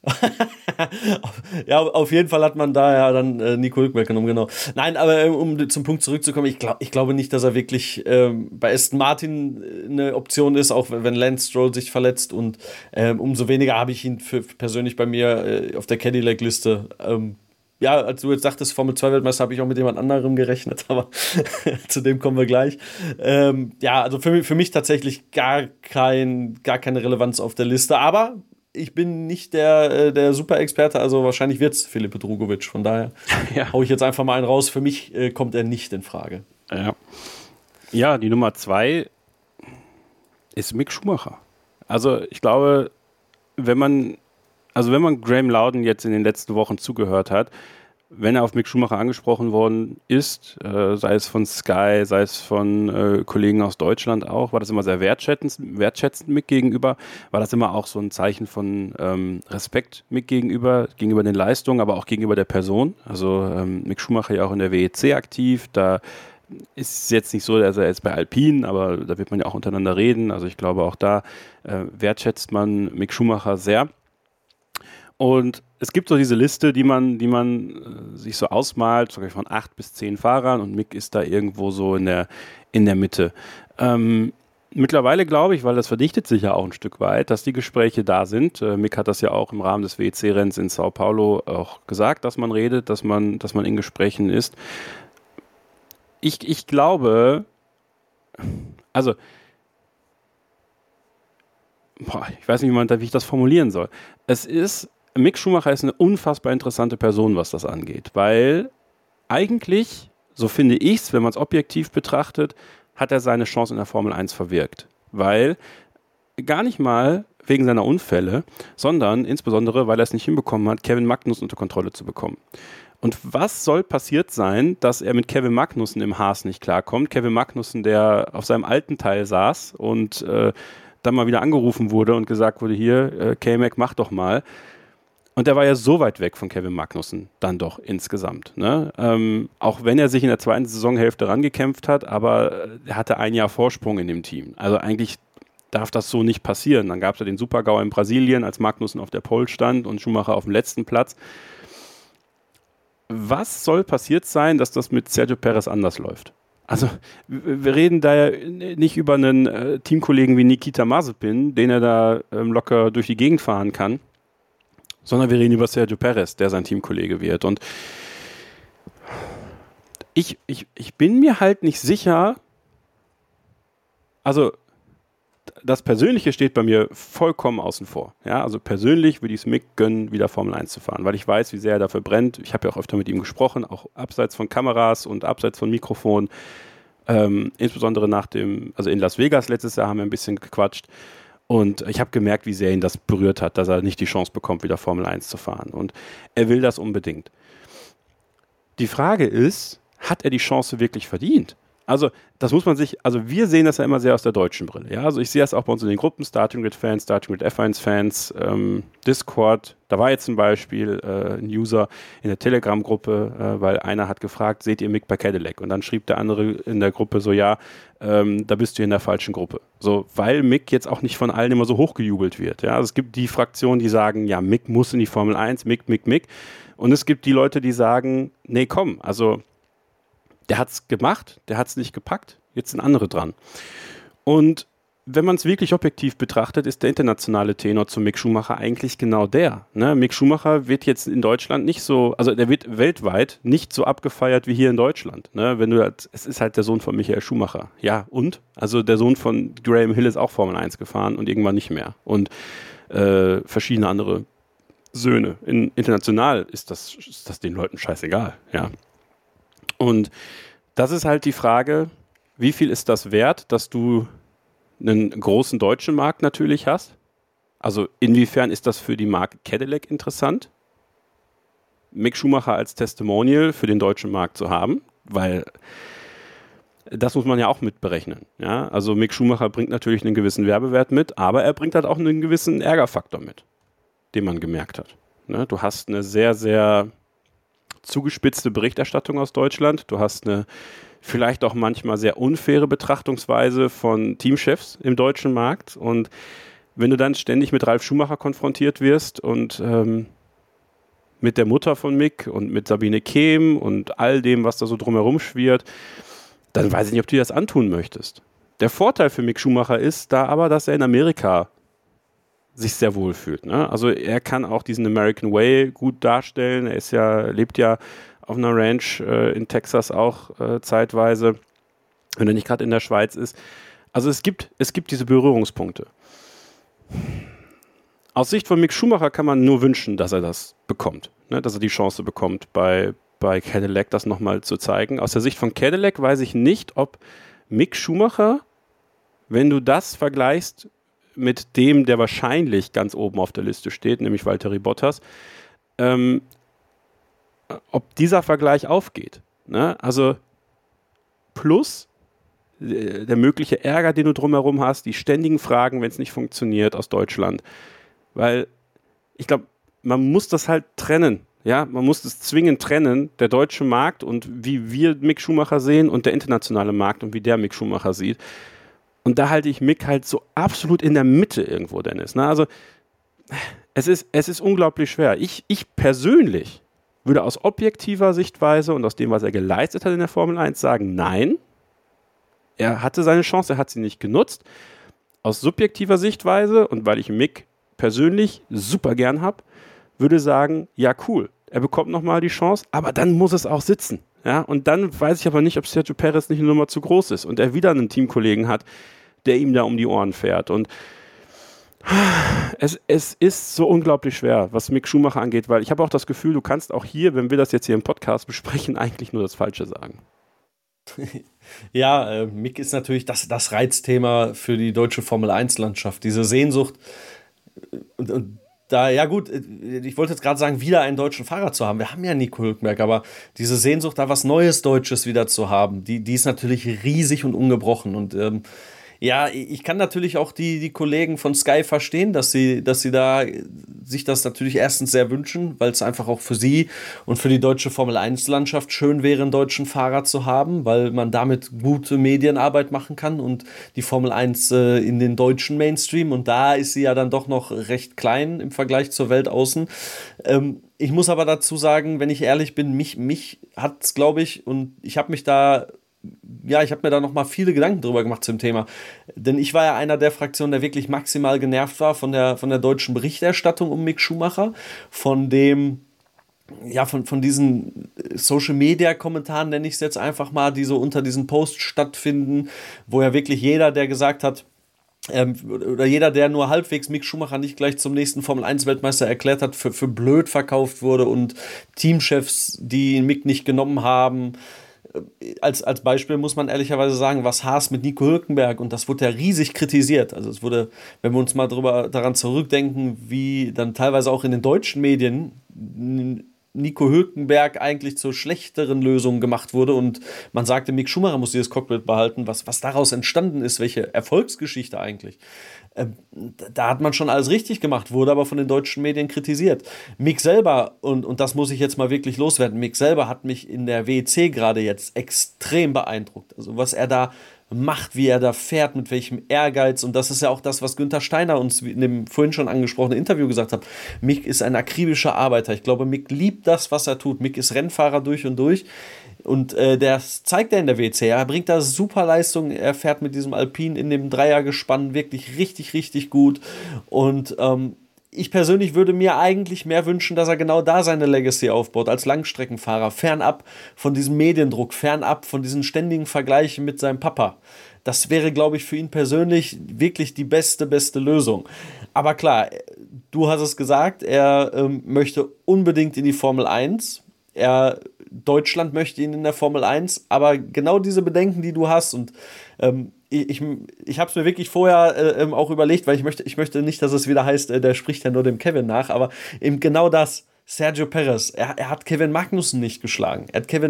Ja, auf jeden Fall hat man da ja dann Nico Hülkenberg genommen, genau. Nein, aber um zum Punkt zurückzukommen, ich glaube nicht, dass er wirklich bei Aston Martin eine Option ist, auch wenn Lance Stroll sich verletzt, und umso weniger habe ich ihn persönlich bei mir auf der Cadillac-Liste. Ja, als du jetzt sagtest, Formel-2-Weltmeister, habe ich auch mit jemand anderem gerechnet, aber zu dem kommen wir gleich. Ja, also für mich tatsächlich gar keine Relevanz auf der Liste, aber ich bin nicht der Super-Experte, also wahrscheinlich wird es Filipe Drugovich, von daher hau ich jetzt einfach mal einen raus. Für mich kommt er nicht in Frage. Ja, die Nummer 2 ist Mick Schumacher. Also ich glaube, wenn man Graham Loudon jetzt in den letzten Wochen zugehört hat, wenn er auf Mick Schumacher angesprochen worden ist, sei es von Sky, sei es von Kollegen aus Deutschland auch, war das immer sehr wertschätzend Mick gegenüber, war das immer auch so ein Zeichen von Respekt Mick gegenüber den Leistungen, aber auch gegenüber der Person. Also Mick Schumacher ja auch in der WEC aktiv, da ist es jetzt nicht so, dass er jetzt bei Alpine, aber da wird man ja auch untereinander reden. Also ich glaube, auch da wertschätzt man Mick Schumacher sehr. Und es gibt so diese Liste, die man sich so ausmalt, sogar von 8 bis 10 Fahrern, und Mick ist da irgendwo so in der Mitte. Mittlerweile glaube ich, weil das verdichtet sich ja auch ein Stück weit, dass die Gespräche da sind. Mick hat das ja auch im Rahmen des WEC-Renns in Sao Paulo auch gesagt, dass man redet, dass man in Gesprächen ist. Ich glaube, also ich weiß nicht, wie ich das formulieren soll. Mick Schumacher ist eine unfassbar interessante Person, was das angeht, weil eigentlich, so finde ich es, wenn man es objektiv betrachtet, hat er seine Chance in der Formel 1 verwirkt. Weil gar nicht mal wegen seiner Unfälle, sondern insbesondere, weil er es nicht hinbekommen hat, Kevin Magnussen unter Kontrolle zu bekommen. Und was soll passiert sein, dass er mit Kevin Magnussen im Haas nicht klarkommt? Kevin Magnussen, der auf seinem alten Teil saß und dann mal wieder angerufen wurde und gesagt wurde, hier, K-Mac, mach doch mal. Und der war ja so weit weg von Kevin Magnussen, dann doch insgesamt. Ne? Auch wenn er sich in der zweiten Saisonhälfte rangekämpft hat, aber er hatte ein Jahr Vorsprung in dem Team. Also eigentlich darf das so nicht passieren. Dann gab es ja den Super-GAU in Brasilien, als Magnussen auf der Pole stand und Schumacher auf dem letzten Platz. Was soll passiert sein, dass das mit Sergio Perez anders läuft? Also wir reden da ja nicht über einen Teamkollegen wie Nikita Mazepin, den er da locker durch die Gegend fahren kann, sondern wir reden über Sergio Perez, der sein Teamkollege wird. Und ich bin mir halt nicht sicher, also das Persönliche steht bei mir vollkommen außen vor. Ja, also persönlich würde ich es Mick gönnen, wieder Formel 1 zu fahren, weil ich weiß, wie sehr er dafür brennt. Ich habe ja auch öfter mit ihm gesprochen, auch abseits von Kameras und abseits von Mikrofon. Insbesondere in Las Vegas letztes Jahr haben wir ein bisschen gequatscht. Und ich habe gemerkt, wie sehr ihn das berührt hat, dass er nicht die Chance bekommt, wieder Formel 1 zu fahren. Und er will das unbedingt. Die Frage ist, hat er die Chance wirklich verdient? Also, das muss man wir sehen das ja immer sehr aus der deutschen Brille. Ja? Also, ich sehe das auch bei uns in den Gruppen, Starting Grid-Fans, Starting Grid-F1-Fans, Discord. Da war jetzt zum Beispiel ein User in der Telegram-Gruppe, weil einer hat gefragt, seht ihr Mick bei Cadillac? Und dann schrieb der andere in der Gruppe so, ja, da bist du in der falschen Gruppe. So, weil Mick jetzt auch nicht von allen immer so hochgejubelt wird. Ja? Also, es gibt die Fraktionen, die sagen, ja, Mick muss in die Formel 1, Mick. Und es gibt die Leute, die sagen, nee, komm, also der hat es gemacht, der hat es nicht gepackt, jetzt sind andere dran. Und wenn man es wirklich objektiv betrachtet, ist der internationale Tenor zu Mick Schumacher eigentlich genau der. Ne? Mick Schumacher wird jetzt in Deutschland nicht so, also der wird weltweit nicht so abgefeiert wie hier in Deutschland. Ne? Es ist halt der Sohn von Michael Schumacher. Ja, und? Also der Sohn von Graham Hill ist auch Formel 1 gefahren und irgendwann nicht mehr. Und verschiedene andere Söhne. International ist das den Leuten scheißegal. Ja. Und das ist halt die Frage, wie viel ist das wert, dass du einen großen deutschen Markt natürlich hast? Also inwiefern ist das für die Marke Cadillac interessant, Mick Schumacher als Testimonial für den deutschen Markt zu haben? Weil das muss man ja auch mitberechnen. Ja? Also Mick Schumacher bringt natürlich einen gewissen Werbewert mit, aber er bringt halt auch einen gewissen Ärgerfaktor mit, den man gemerkt hat. Ne? Du hast eine sehr, sehr zugespitzte Berichterstattung aus Deutschland. Du hast eine vielleicht auch manchmal sehr unfaire Betrachtungsweise von Teamchefs im deutschen Markt. Und wenn du dann ständig mit Ralf Schumacher konfrontiert wirst und mit der Mutter von Mick und mit Sabine Kehm und all dem, was da so drumherum schwirrt, dann weiß ich nicht, ob du dir das antun möchtest. Der Vorteil für Mick Schumacher ist da aber, dass er in Amerika sich sehr wohl fühlt. Ne? Also er kann auch diesen American Way gut darstellen. Lebt ja auf einer Ranch in Texas auch zeitweise, wenn er nicht gerade in der Schweiz ist. Also es gibt diese Berührungspunkte. Aus Sicht von Mick Schumacher kann man nur wünschen, dass er das bekommt, ne? Dass er die Chance bekommt, bei Cadillac das nochmal zu zeigen. Aus der Sicht von Cadillac weiß ich nicht, ob Mick Schumacher, wenn du das vergleichst mit dem, der wahrscheinlich ganz oben auf der Liste steht, nämlich Valtteri Bottas, ob dieser Vergleich aufgeht. Ne? Also plus der mögliche Ärger, den du drumherum hast, die ständigen Fragen, wenn es nicht funktioniert aus Deutschland. Weil ich glaube, man muss das halt trennen. Ja, man muss es zwingend trennen, der deutsche Markt und wie wir Mick Schumacher sehen und der internationale Markt und wie der Mick Schumacher sieht. Und da halte ich Mick halt so absolut in der Mitte irgendwo, Dennis. Ne? Also es ist unglaublich schwer. Ich persönlich würde aus objektiver Sichtweise und aus dem, was er geleistet hat in der Formel 1, sagen, nein, er hatte seine Chance, er hat sie nicht genutzt. Aus subjektiver Sichtweise und weil ich Mick persönlich super gern habe, würde sagen, ja cool, er bekommt nochmal die Chance, aber dann muss es auch sitzen. Ja? Und dann weiß ich aber nicht, ob Sergio Perez nicht eine Nummer zu groß ist und er wieder einen Teamkollegen hat, der ihm da um die Ohren fährt. Und es ist so unglaublich schwer, was Mick Schumacher angeht, weil ich habe auch das Gefühl, du kannst auch hier, wenn wir das jetzt hier im Podcast besprechen, eigentlich nur das Falsche sagen. Ja, Mick ist natürlich das Reizthema für die deutsche Formel-1-Landschaft. Diese Sehnsucht und da, ja gut, ich wollte jetzt gerade sagen, wieder einen deutschen Fahrer zu haben. Wir haben ja Nico Hülkenberg, aber diese Sehnsucht, da was Neues Deutsches wieder zu haben, die ist natürlich riesig und ungebrochen. Und ja, ich kann natürlich auch die Kollegen von Sky verstehen, dass sie da sich das natürlich erstens sehr wünschen, weil es einfach auch für sie und für die deutsche Formel-1-Landschaft schön wäre, einen deutschen Fahrer zu haben, weil man damit gute Medienarbeit machen kann und die Formel 1 in den deutschen Mainstream, und da ist sie ja dann doch noch recht klein im Vergleich zur Welt außen. Ich muss aber dazu sagen, wenn ich ehrlich bin, mich hat es, glaube ich, und ich habe mir da noch mal viele Gedanken drüber gemacht zum Thema. Denn ich war ja einer der Fraktionen, der wirklich maximal genervt war von der deutschen Berichterstattung um Mick Schumacher, von diesen Social-Media-Kommentaren, nenne ich es jetzt einfach mal, die so unter diesen Posts stattfinden, wo ja wirklich jeder, der gesagt hat, oder jeder, der nur halbwegs Mick Schumacher nicht gleich zum nächsten Formel-1-Weltmeister erklärt hat, für blöd verkauft wurde, und Teamchefs, die Mick nicht genommen haben. Als Beispiel muss man ehrlicherweise sagen, was Haas mit Nico Hülkenberg, und das wurde ja riesig kritisiert. Also es wurde, wenn wir uns mal daran zurückdenken, wie dann teilweise auch in den deutschen Medien Nico Hülkenberg eigentlich zur schlechteren Lösung gemacht wurde und man sagte, Mick Schumacher muss dieses Cockpit behalten, was daraus entstanden ist, welche Erfolgsgeschichte eigentlich. Da hat man schon alles richtig gemacht, wurde aber von den deutschen Medien kritisiert. Mick selber, und das muss ich jetzt mal wirklich loswerden, Mick selber hat mich in der WEC gerade jetzt extrem beeindruckt. Also was er da macht, wie er da fährt, mit welchem Ehrgeiz, und das ist ja auch das, was Günther Steiner uns in dem vorhin schon angesprochenen Interview gesagt hat. Mick ist ein akribischer Arbeiter. Ich glaube, Mick liebt das, was er tut. Mick ist Rennfahrer durch und durch. Und das zeigt er in der WEC. Er bringt da super Leistung. Er fährt mit diesem Alpine in dem Dreiergespann wirklich richtig, richtig gut. Und ich persönlich würde mir eigentlich mehr wünschen, dass er genau da seine Legacy aufbaut, als Langstreckenfahrer, fernab von diesem Mediendruck, fernab von diesen ständigen Vergleichen mit seinem Papa. Das wäre, glaube ich, für ihn persönlich wirklich die beste Lösung. Aber klar, du hast es gesagt, er möchte unbedingt in die Formel 1. Deutschland möchte ihn in der Formel 1, aber genau diese Bedenken, die du hast, und ich habe es mir wirklich vorher auch überlegt, weil ich möchte nicht, dass es wieder heißt, der spricht ja nur dem Kevin nach, aber eben genau das, Sergio Perez, er hat Kevin Magnussen nicht geschlagen.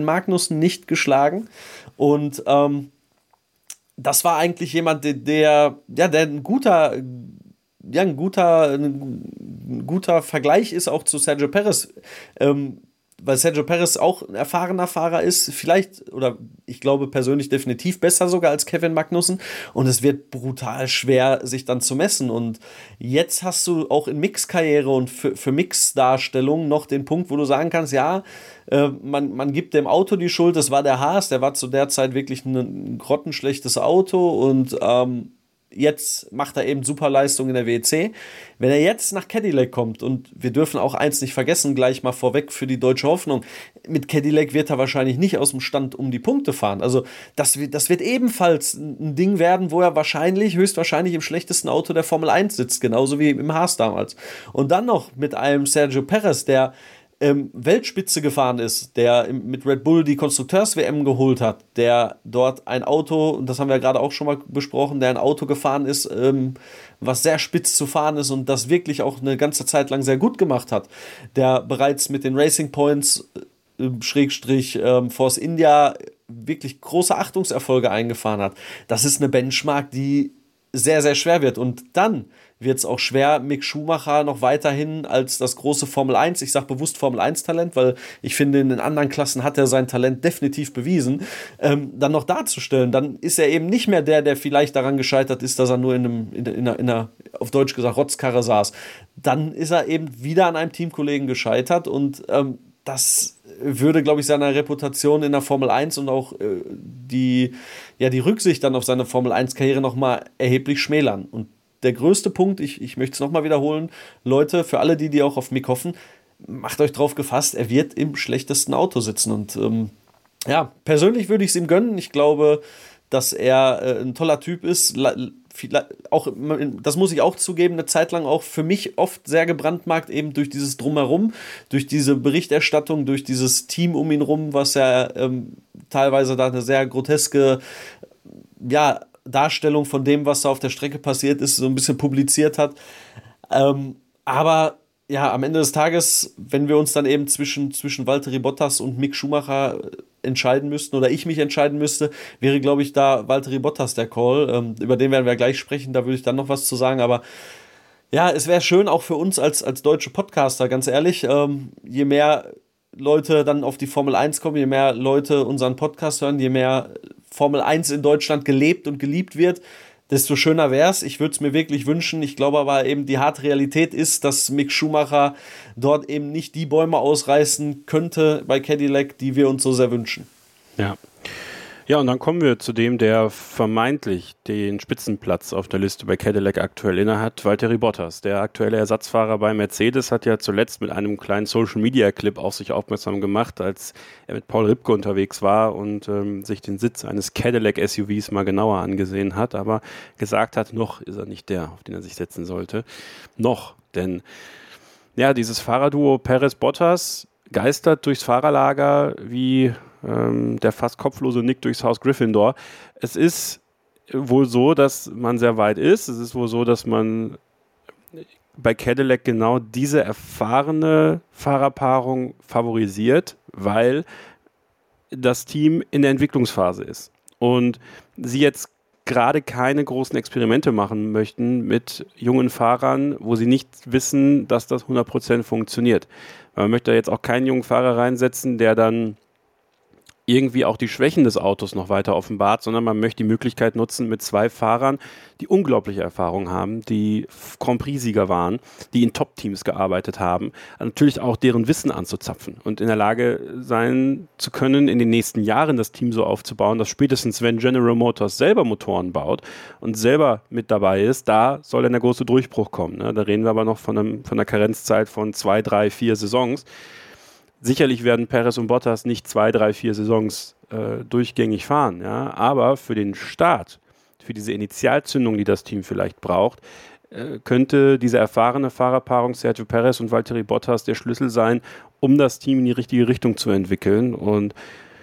Und das war eigentlich jemand, der ein guter Vergleich ist auch zu Sergio Perez. weil Sergio Perez auch ein erfahrener Fahrer ist, vielleicht, oder ich glaube persönlich definitiv besser sogar als Kevin Magnussen, und es wird brutal schwer, sich dann zu messen. Und jetzt hast du auch in Mix-Karriere und für Mix-Darstellung noch den Punkt, wo du sagen kannst, ja, man gibt dem Auto die Schuld, das war der Haas, der war zu der Zeit wirklich ein grottenschlechtes Auto, und jetzt macht er eben super Leistung in der WEC. Wenn er jetzt nach Cadillac kommt, und wir dürfen auch eins nicht vergessen, gleich mal vorweg für die deutsche Hoffnung, mit Cadillac wird er wahrscheinlich nicht aus dem Stand um die Punkte fahren. Also das wird ebenfalls ein Ding werden, wo er höchstwahrscheinlich im schlechtesten Auto der Formel 1 sitzt, genauso wie im Haas damals. Und dann noch mit einem Sergio Perez, der Weltspitze gefahren ist, der mit Red Bull die Konstrukteurs-WM geholt hat, der dort ein Auto, und das haben wir ja gerade auch schon mal besprochen, der ein Auto gefahren ist, was sehr spitz zu fahren ist und das wirklich auch eine ganze Zeit lang sehr gut gemacht hat, der bereits mit den Racing Points Force India wirklich große Achtungserfolge eingefahren hat. Das ist eine Benchmark, die sehr, sehr schwer wird. Und dann wird es auch schwer, Mick Schumacher noch weiterhin als das große Formel 1, ich sage bewusst Formel 1-Talent, weil ich finde, in den anderen Klassen hat er sein Talent definitiv bewiesen, dann noch darzustellen. Dann ist er eben nicht mehr der vielleicht daran gescheitert ist, dass er nur in einer auf Deutsch gesagt, Rotzkarre saß. Dann ist er eben wieder an einem Teamkollegen gescheitert, und das würde, glaube ich, seiner Reputation in der Formel 1 und auch die Rücksicht dann auf seine Formel 1-Karriere nochmal erheblich schmälern. Und der größte Punkt, ich möchte es nochmal wiederholen, Leute, für alle, die auch auf Mick hoffen, macht euch drauf gefasst, er wird im schlechtesten Auto sitzen. Und persönlich würde ich es ihm gönnen. Ich glaube, dass er ein toller Typ ist. Auch, das muss ich auch zugeben, eine Zeit lang auch für mich oft sehr gebrandmarkt, eben durch dieses Drumherum, durch diese Berichterstattung, durch dieses Team um ihn rum, was ja teilweise da eine sehr groteske Darstellung von dem, was da auf der Strecke passiert ist, so ein bisschen publiziert hat. Aber ja, am Ende des Tages, wenn wir uns dann eben zwischen Valtteri Bottas und Mick Schumacher entscheiden müssten, oder ich mich entscheiden müsste, wäre, glaube ich, da Valtteri Bottas der Call. Über den werden wir gleich sprechen, da würde ich dann noch was zu sagen, aber ja, es wäre schön, auch für uns als deutsche Podcaster, ganz ehrlich, je mehr Leute dann auf die Formel 1 kommen, je mehr Leute unseren Podcast hören, je mehr Formel 1 in Deutschland gelebt und geliebt wird, desto schöner wäre es. Ich würde es mir wirklich wünschen. Ich glaube aber eben, die harte Realität ist, dass Mick Schumacher dort eben nicht die Bäume ausreißen könnte bei Cadillac, die wir uns so sehr wünschen. Ja. Ja, und dann kommen wir zu dem, der vermeintlich den Spitzenplatz auf der Liste bei Cadillac aktuell innehat, Valtteri Bottas. Der aktuelle Ersatzfahrer bei Mercedes hat ja zuletzt mit einem kleinen Social-Media-Clip auf sich aufmerksam gemacht, als er mit Paul Ripke unterwegs war und sich den Sitz eines Cadillac-SUVs mal genauer angesehen hat, aber gesagt hat, noch ist er nicht der, auf den er sich setzen sollte. Noch, denn ja, dieses Fahrerduo Perez-Bottas geistert durchs Fahrerlager wie der fast kopflose Nick durchs Haus Gryffindor. Es ist wohl so, dass man sehr weit ist. Es ist wohl so, dass man bei Cadillac genau diese erfahrene Fahrerpaarung favorisiert, weil das Team in der Entwicklungsphase ist und sie jetzt gerade keine großen Experimente machen möchten mit jungen Fahrern, wo sie nicht wissen, dass das 100% funktioniert. Man möchte jetzt auch keinen jungen Fahrer reinsetzen, der dann irgendwie auch die Schwächen des Autos noch weiter offenbart, sondern man möchte die Möglichkeit nutzen, mit zwei Fahrern, die unglaubliche Erfahrung haben, die Grand Prix-Sieger waren, die in Top-Teams gearbeitet haben, natürlich auch deren Wissen anzuzapfen und in der Lage sein zu können, in den nächsten Jahren das Team so aufzubauen, dass spätestens, wenn General Motors selber Motoren baut und selber mit dabei ist, da soll dann der große Durchbruch kommen. Ne? Da reden wir aber noch von einer Karenzzeit von 2, 3, 4 Saisons. Sicherlich werden Perez und Bottas nicht 2, 3, 4 Saisons durchgängig fahren, ja? Aber für den Start, für diese Initialzündung, die das Team vielleicht braucht, könnte diese erfahrene Fahrerpaarung Sergio Perez und Valtteri Bottas der Schlüssel sein, um das Team in die richtige Richtung zu entwickeln. Und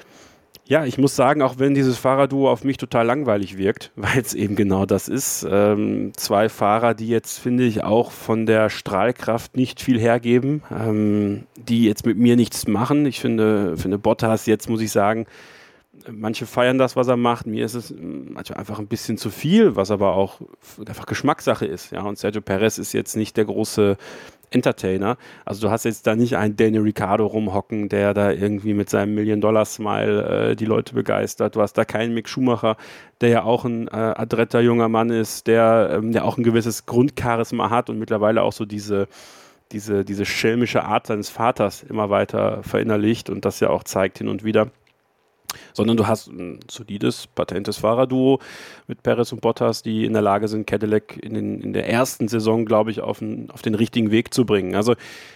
ja, ich muss sagen, auch wenn dieses Fahrerduo auf mich total langweilig wirkt, weil es eben genau das ist, zwei Fahrer, die jetzt, finde ich, auch von der Strahlkraft nicht viel hergeben, die jetzt mit mir nichts machen. Ich finde Bottas jetzt, muss ich sagen, manche feiern das, was er macht. Mir ist es manchmal einfach ein bisschen zu viel, was aber auch einfach Geschmackssache ist. Ja? Und Sergio Perez ist jetzt nicht der große Entertainer. Also du hast jetzt da nicht einen Daniel Ricciardo rumhocken, der da irgendwie mit seinem Million-Dollar-Smile die Leute begeistert. Du hast da keinen Mick Schumacher, der ja auch ein adretter junger Mann ist, der auch ein gewisses Grundcharisma hat und mittlerweile auch so diese schelmische Art seines Vaters immer weiter verinnerlicht und das ja auch zeigt hin und wieder. Sondern du hast ein solides, patentes Fahrerduo mit Perez und Bottas, die in der Lage sind, Cadillac in der ersten Saison, glaube ich, auf den richtigen Weg zu bringen. Also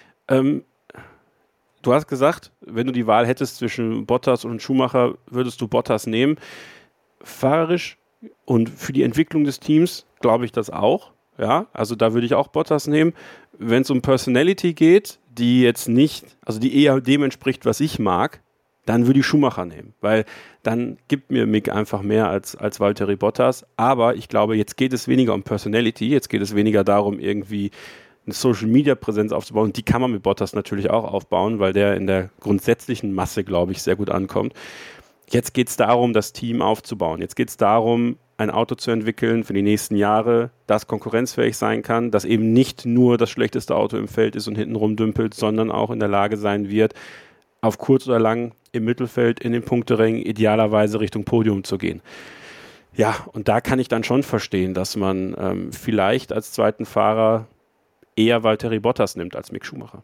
du hast gesagt, wenn du die Wahl hättest zwischen Bottas und Schumacher, würdest du Bottas nehmen. Fahrerisch und für die Entwicklung des Teams glaube ich das auch. Ja, also da würde ich auch Bottas nehmen. Wenn es um Personality geht, die jetzt nicht, also die eher dem entspricht, was ich mag, dann würde ich Schumacher nehmen, weil dann gibt mir Mick einfach mehr als Valtteri Bottas. Aber ich glaube, jetzt geht es weniger um Personality, jetzt geht es weniger darum, irgendwie eine Social-Media-Präsenz aufzubauen. Die kann man mit Bottas natürlich auch aufbauen, weil der in der grundsätzlichen Masse, glaube ich, sehr gut ankommt. Jetzt geht es darum, das Team aufzubauen. Jetzt geht es darum, ein Auto zu entwickeln für die nächsten Jahre, das konkurrenzfähig sein kann, das eben nicht nur das schlechteste Auto im Feld ist und hinten rumdümpelt, sondern auch in der Lage sein wird, auf kurz oder lang im Mittelfeld in den Punkterängen idealerweise Richtung Podium zu gehen. Ja, und da kann ich dann schon verstehen, dass man vielleicht als zweiten Fahrer eher Valtteri Bottas nimmt als Mick Schumacher.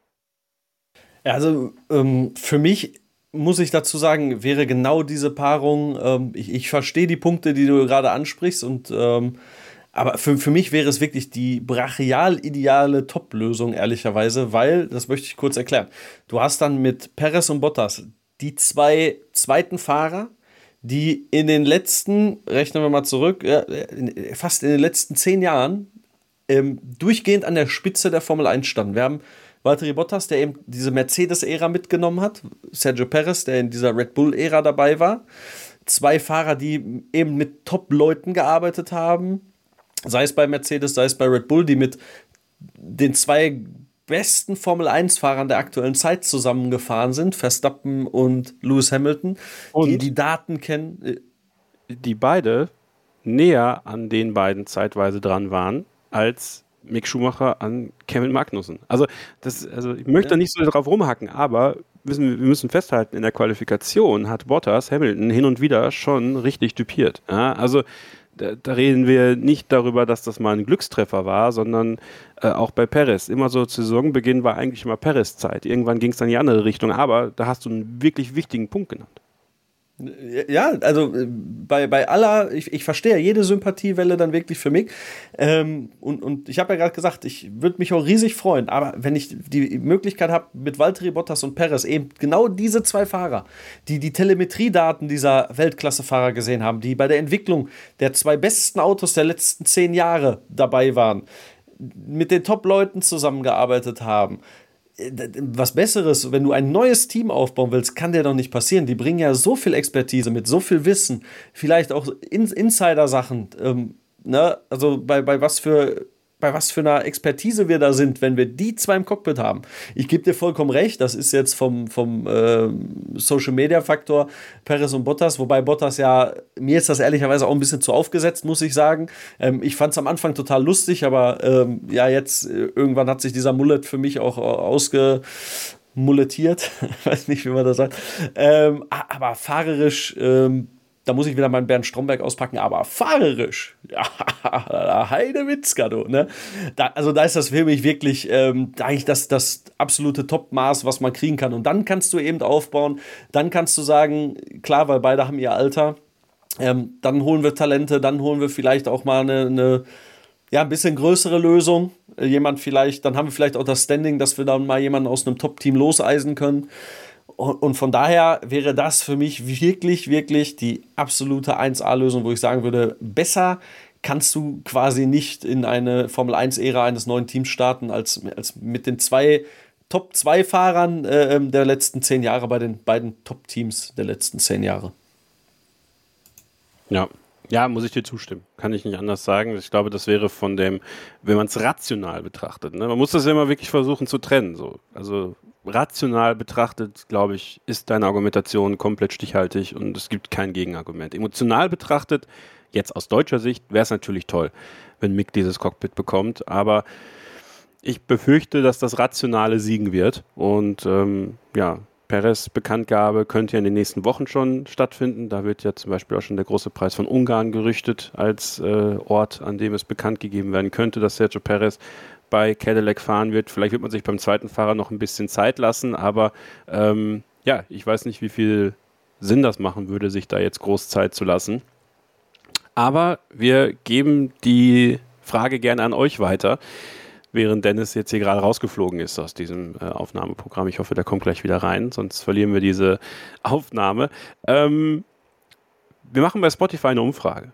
Also für mich muss ich dazu sagen, wäre genau diese Paarung, ich verstehe die Punkte, die du gerade ansprichst, aber für mich wäre es wirklich die brachial ideale Top-Lösung, ehrlicherweise, weil, das möchte ich kurz erklären, du hast dann mit Perez und Bottas die zwei zweiten Fahrer, die in den letzten, rechnen wir mal zurück, fast in den letzten 10 Jahren durchgehend an der Spitze der Formel 1 standen. Wir haben Valtteri Bottas, der eben diese Mercedes-Ära mitgenommen hat, Sergio Perez, der in dieser Red Bull-Ära dabei war, 2 Fahrer, die eben mit Top-Leuten gearbeitet haben, sei es bei Mercedes, sei es bei Red Bull, die mit den 2 besten Formel-1-Fahrern der aktuellen Zeit zusammengefahren sind, Verstappen und Lewis Hamilton, und die Daten kennen. Die beide näher an den beiden zeitweise dran waren, als Mick Schumacher an Kevin Magnussen. Also ich möchte da nicht so drauf rumhacken, aber wir müssen festhalten, in der Qualifikation hat Bottas Hamilton hin und wieder schon richtig düpiert. Ja, also da reden wir nicht darüber, dass das mal ein Glückstreffer war, sondern auch bei Perez. Immer so zu Saisonbeginn war eigentlich immer Perez-Zeit. Irgendwann ging es dann in die andere Richtung, aber da hast du einen wirklich wichtigen Punkt genannt. Ja, also bei aller, ich verstehe jede Sympathiewelle dann wirklich für mich. Und ich habe ja gerade gesagt, ich würde mich auch riesig freuen, aber wenn ich die Möglichkeit habe, mit Valtteri Bottas und Perez eben genau diese 2 Fahrer, die Telemetriedaten dieser Weltklasse-Fahrer gesehen haben, die bei der Entwicklung der 2 besten Autos der letzten 10 Jahre dabei waren, mit den Top-Leuten zusammengearbeitet haben, was Besseres, wenn du ein neues Team aufbauen willst, kann dir doch nicht passieren. Die bringen ja so viel Expertise mit, so viel Wissen, vielleicht auch Insider-Sachen. Ne? Also bei was für einer Expertise wir da sind, wenn wir die 2 im Cockpit haben. Ich gebe dir vollkommen recht, das ist jetzt vom Social-Media-Faktor Perez und Bottas, wobei Bottas ja, mir ist das ehrlicherweise auch ein bisschen zu aufgesetzt, muss ich sagen. Ich fand es am Anfang total lustig, aber jetzt irgendwann hat sich dieser Mullet für mich auch ausgemullettiert. Ich weiß nicht, wie man das sagt. Aber fahrerisch da muss ich wieder meinen Bernd Stromberg auspacken, aber fahrerisch, ja, Heidewitzka, du, ne? Da ist das für mich wirklich eigentlich das absolute Topmaß, was man kriegen kann. Und dann kannst du eben aufbauen, dann kannst du sagen, klar, weil beide haben ihr Alter, dann holen wir Talente, dann holen wir vielleicht auch mal eine ein bisschen größere Lösung. Dann haben wir vielleicht auch das Standing, dass wir dann mal jemanden aus einem Top-Team loseisen können. Und von daher wäre das für mich wirklich, wirklich die absolute 1A-Lösung, wo ich sagen würde, besser kannst du quasi nicht in eine Formel-1-Ära eines neuen Teams starten, als mit den 2 Top-2-Fahrern der letzten 10 Jahre bei den beiden Top-Teams der letzten 10 Jahre. Ja, muss ich dir zustimmen. Kann ich nicht anders sagen. Ich glaube, das wäre wenn man es rational betrachtet. Ne? Man muss das ja immer wirklich versuchen zu trennen. So. Also rational betrachtet, glaube ich, ist deine Argumentation komplett stichhaltig und es gibt kein Gegenargument. Emotional betrachtet, jetzt aus deutscher Sicht, wäre es natürlich toll, wenn Mick dieses Cockpit bekommt. Aber Ich befürchte, dass das Rationale siegen wird und Perez Bekanntgabe könnte ja in den nächsten Wochen schon stattfinden. Da wird ja zum Beispiel auch schon der große Preis von Ungarn gerüchtet als Ort, an dem es bekannt gegeben werden könnte, dass Sergio Perez bei Cadillac fahren wird. Vielleicht wird man sich beim zweiten Fahrer noch ein bisschen Zeit lassen, aber ich weiß nicht, wie viel Sinn das machen würde, sich da jetzt groß Zeit zu lassen. Aber wir geben die Frage gerne an euch weiter, während Dennis jetzt hier gerade rausgeflogen ist aus diesem Aufnahmeprogramm. Ich hoffe, der kommt gleich wieder rein, sonst verlieren wir diese Aufnahme. Wir machen bei Spotify eine Umfrage.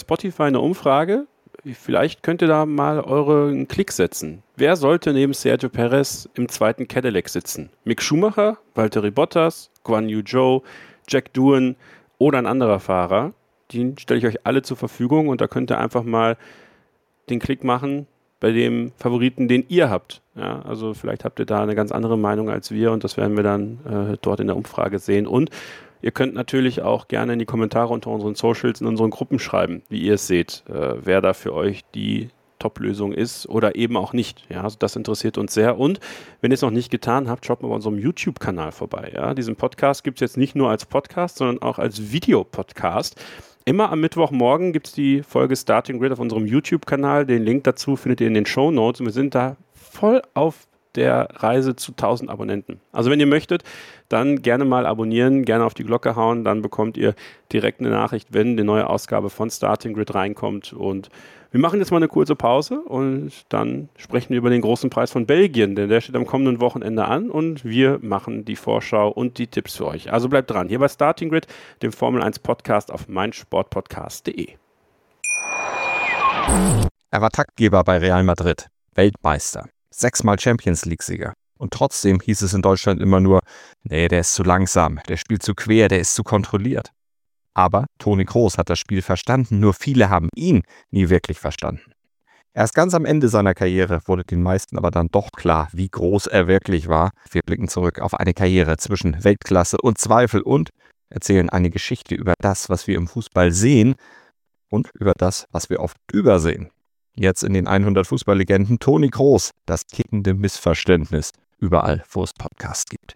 Vielleicht könnt ihr da mal euren Klick setzen. Wer sollte neben Sergio Perez im zweiten Cadillac sitzen? Mick Schumacher, Valtteri Bottas, Guan Yu Zhou, Jack Doohan oder ein anderer Fahrer? Die stelle ich euch alle zur Verfügung und da könnt ihr einfach mal den Klick machen bei dem Favoriten, den ihr habt. Ja, also vielleicht habt ihr da eine ganz andere Meinung als wir und das werden wir dann dort in der Umfrage sehen. Und ihr könnt natürlich auch gerne in die Kommentare unter unseren Socials, in unseren Gruppen schreiben, wie ihr es seht, wer da für euch die Top-Lösung ist oder eben auch nicht. Ja, also das interessiert uns sehr. Und wenn ihr es noch nicht getan habt, schaut mal bei unserem YouTube-Kanal vorbei. Ja, diesen Podcast gibt es jetzt nicht nur als Podcast, sondern auch als Videopodcast. Immer am Mittwochmorgen gibt es die Folge Starting Grid auf unserem YouTube-Kanal. Den Link dazu findet ihr in den Shownotes. Und wir sind da voll auf der Reise zu 1000 Abonnenten. Also wenn ihr möchtet, dann gerne mal abonnieren, gerne auf die Glocke hauen. Dann bekommt ihr direkt eine Nachricht, wenn eine neue Ausgabe von Starting Grid reinkommt. Und wir machen jetzt mal eine kurze Pause und dann sprechen wir über den großen Preis von Belgien, denn der steht am kommenden Wochenende an und wir machen die Vorschau und die Tipps für euch. Also bleibt dran, hier bei Starting Grid, dem Formel 1 Podcast auf meinsportpodcast.de. Er war Taktgeber bei Real Madrid, Weltmeister, 6-mal Champions League-Sieger. Und trotzdem hieß es in Deutschland immer nur, nee, der ist zu langsam, der spielt zu quer, der ist zu kontrolliert. Aber Toni Kroos hat das Spiel verstanden, nur viele haben ihn nie wirklich verstanden. Erst ganz am Ende seiner Karriere wurde den meisten aber dann doch klar, wie groß er wirklich war. Wir blicken zurück auf eine Karriere zwischen Weltklasse und Zweifel und erzählen eine Geschichte über das, was wir im Fußball sehen und über das, was wir oft übersehen. Jetzt in den 100 Fußballlegenden Toni Kroos, das kickende Missverständnis, überall, wo es Podcasts gibt.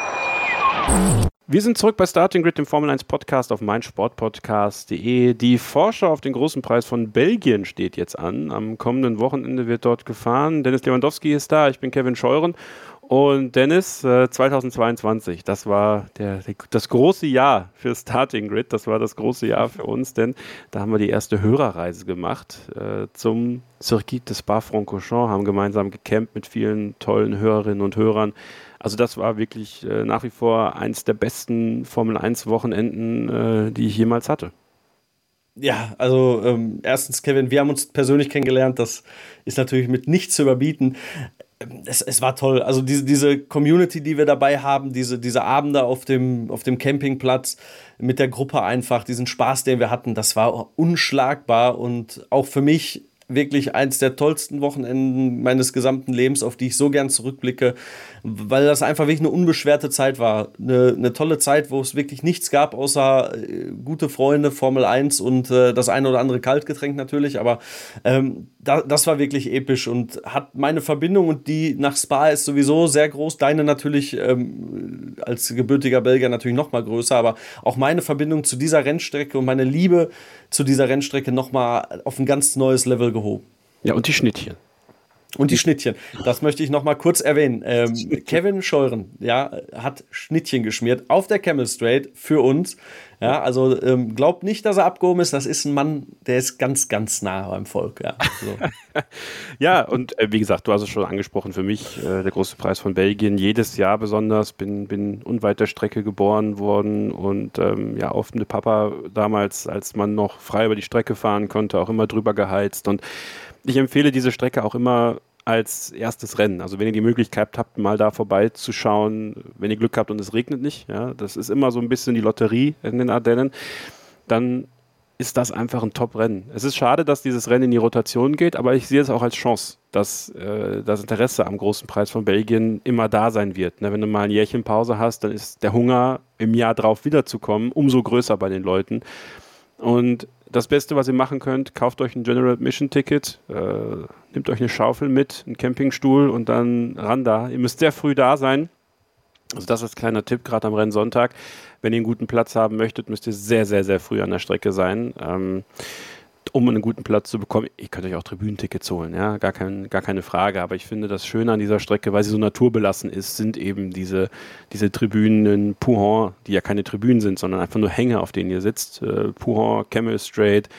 Wir sind zurück bei Starting Grid, dem Formel 1 Podcast auf meinsportpodcast.de. Die Vorschau auf den großen Preis von Belgien steht jetzt an. Am kommenden Wochenende wird dort gefahren. Dennis Lewandowski ist da, ich bin Kevin Scheuren. Und Dennis, 2022, das war das große Jahr für Starting Grid. Das war das große Jahr für uns, denn da haben wir die erste Hörerreise gemacht zum Circuit de Spa-Francorchamps, haben gemeinsam gecampt mit vielen tollen Hörerinnen und Hörern. Also das war wirklich nach wie vor eins der besten Formel-1-Wochenenden, die ich jemals hatte. Ja, also erstens, Kevin, wir haben uns persönlich kennengelernt. Das ist natürlich mit nichts zu überbieten. Es war toll. Also diese Community, die wir dabei haben, diese Abende auf dem Campingplatz mit der Gruppe einfach, diesen Spaß, den wir hatten, das war unschlagbar und auch für mich wirklich eins der tollsten Wochenenden meines gesamten Lebens, auf die ich so gern zurückblicke, weil das einfach wirklich eine unbeschwerte Zeit war. Eine tolle Zeit, wo es wirklich nichts gab, außer gute Freunde, Formel 1 und das eine oder andere Kaltgetränk natürlich, aber das war wirklich episch und hat meine Verbindung, und die nach Spa ist sowieso sehr groß, deine natürlich als gebürtiger Belgier natürlich noch mal größer, aber auch meine Verbindung zu dieser Rennstrecke und meine Liebe zu dieser Rennstrecke noch mal auf ein ganz neues Level gehoben. Ja, und die Schnittchen. Und die Schnittchen, das möchte ich noch mal kurz erwähnen. Kevin Scheuren, ja, hat Schnittchen geschmiert auf der Camel Straight für uns. Ja, also glaubt nicht, dass er abgehoben ist. Das ist ein Mann, der ist ganz, ganz nah beim Volk. Ja, so. Ja, und wie gesagt, du hast es schon angesprochen, für mich der große Preis von Belgien. Jedes Jahr besonders, bin unweit der Strecke geboren worden und oft mit Papa damals, als man noch frei über die Strecke fahren konnte, auch immer drüber geheizt. Und ich empfehle diese Strecke auch immer als erstes Rennen. Also wenn ihr die Möglichkeit habt, mal da vorbeizuschauen, wenn ihr Glück habt und es regnet nicht, ja, das ist immer so ein bisschen die Lotterie in den Ardennen, dann ist das einfach ein Top-Rennen. Es ist schade, dass dieses Rennen in die Rotation geht, aber ich sehe es auch als Chance, dass das Interesse am großen Preis von Belgien immer da sein wird. Ne, wenn du mal ein Jährchen Pause hast, dann ist der Hunger, im Jahr drauf wiederzukommen, umso größer bei den Leuten. Und das Beste, was ihr machen könnt, kauft euch ein General Admission Ticket, nehmt euch eine Schaufel mit, einen Campingstuhl und dann ran da. Ihr müsst sehr früh da sein. Also das ist ein kleiner Tipp, gerade am Rennsonntag. Wenn ihr einen guten Platz haben möchtet, müsst ihr sehr, sehr, sehr früh an der Strecke sein, um einen guten Platz zu bekommen. Ihr könnt euch auch Tribünentickets holen, ja, gar keine Frage. Aber ich finde, das Schöne an dieser Strecke, weil sie so naturbelassen ist, sind eben diese Tribünen in Pouhon, die ja keine Tribünen sind, sondern einfach nur Hänge, auf denen ihr sitzt. Pouhon, Camel Straight,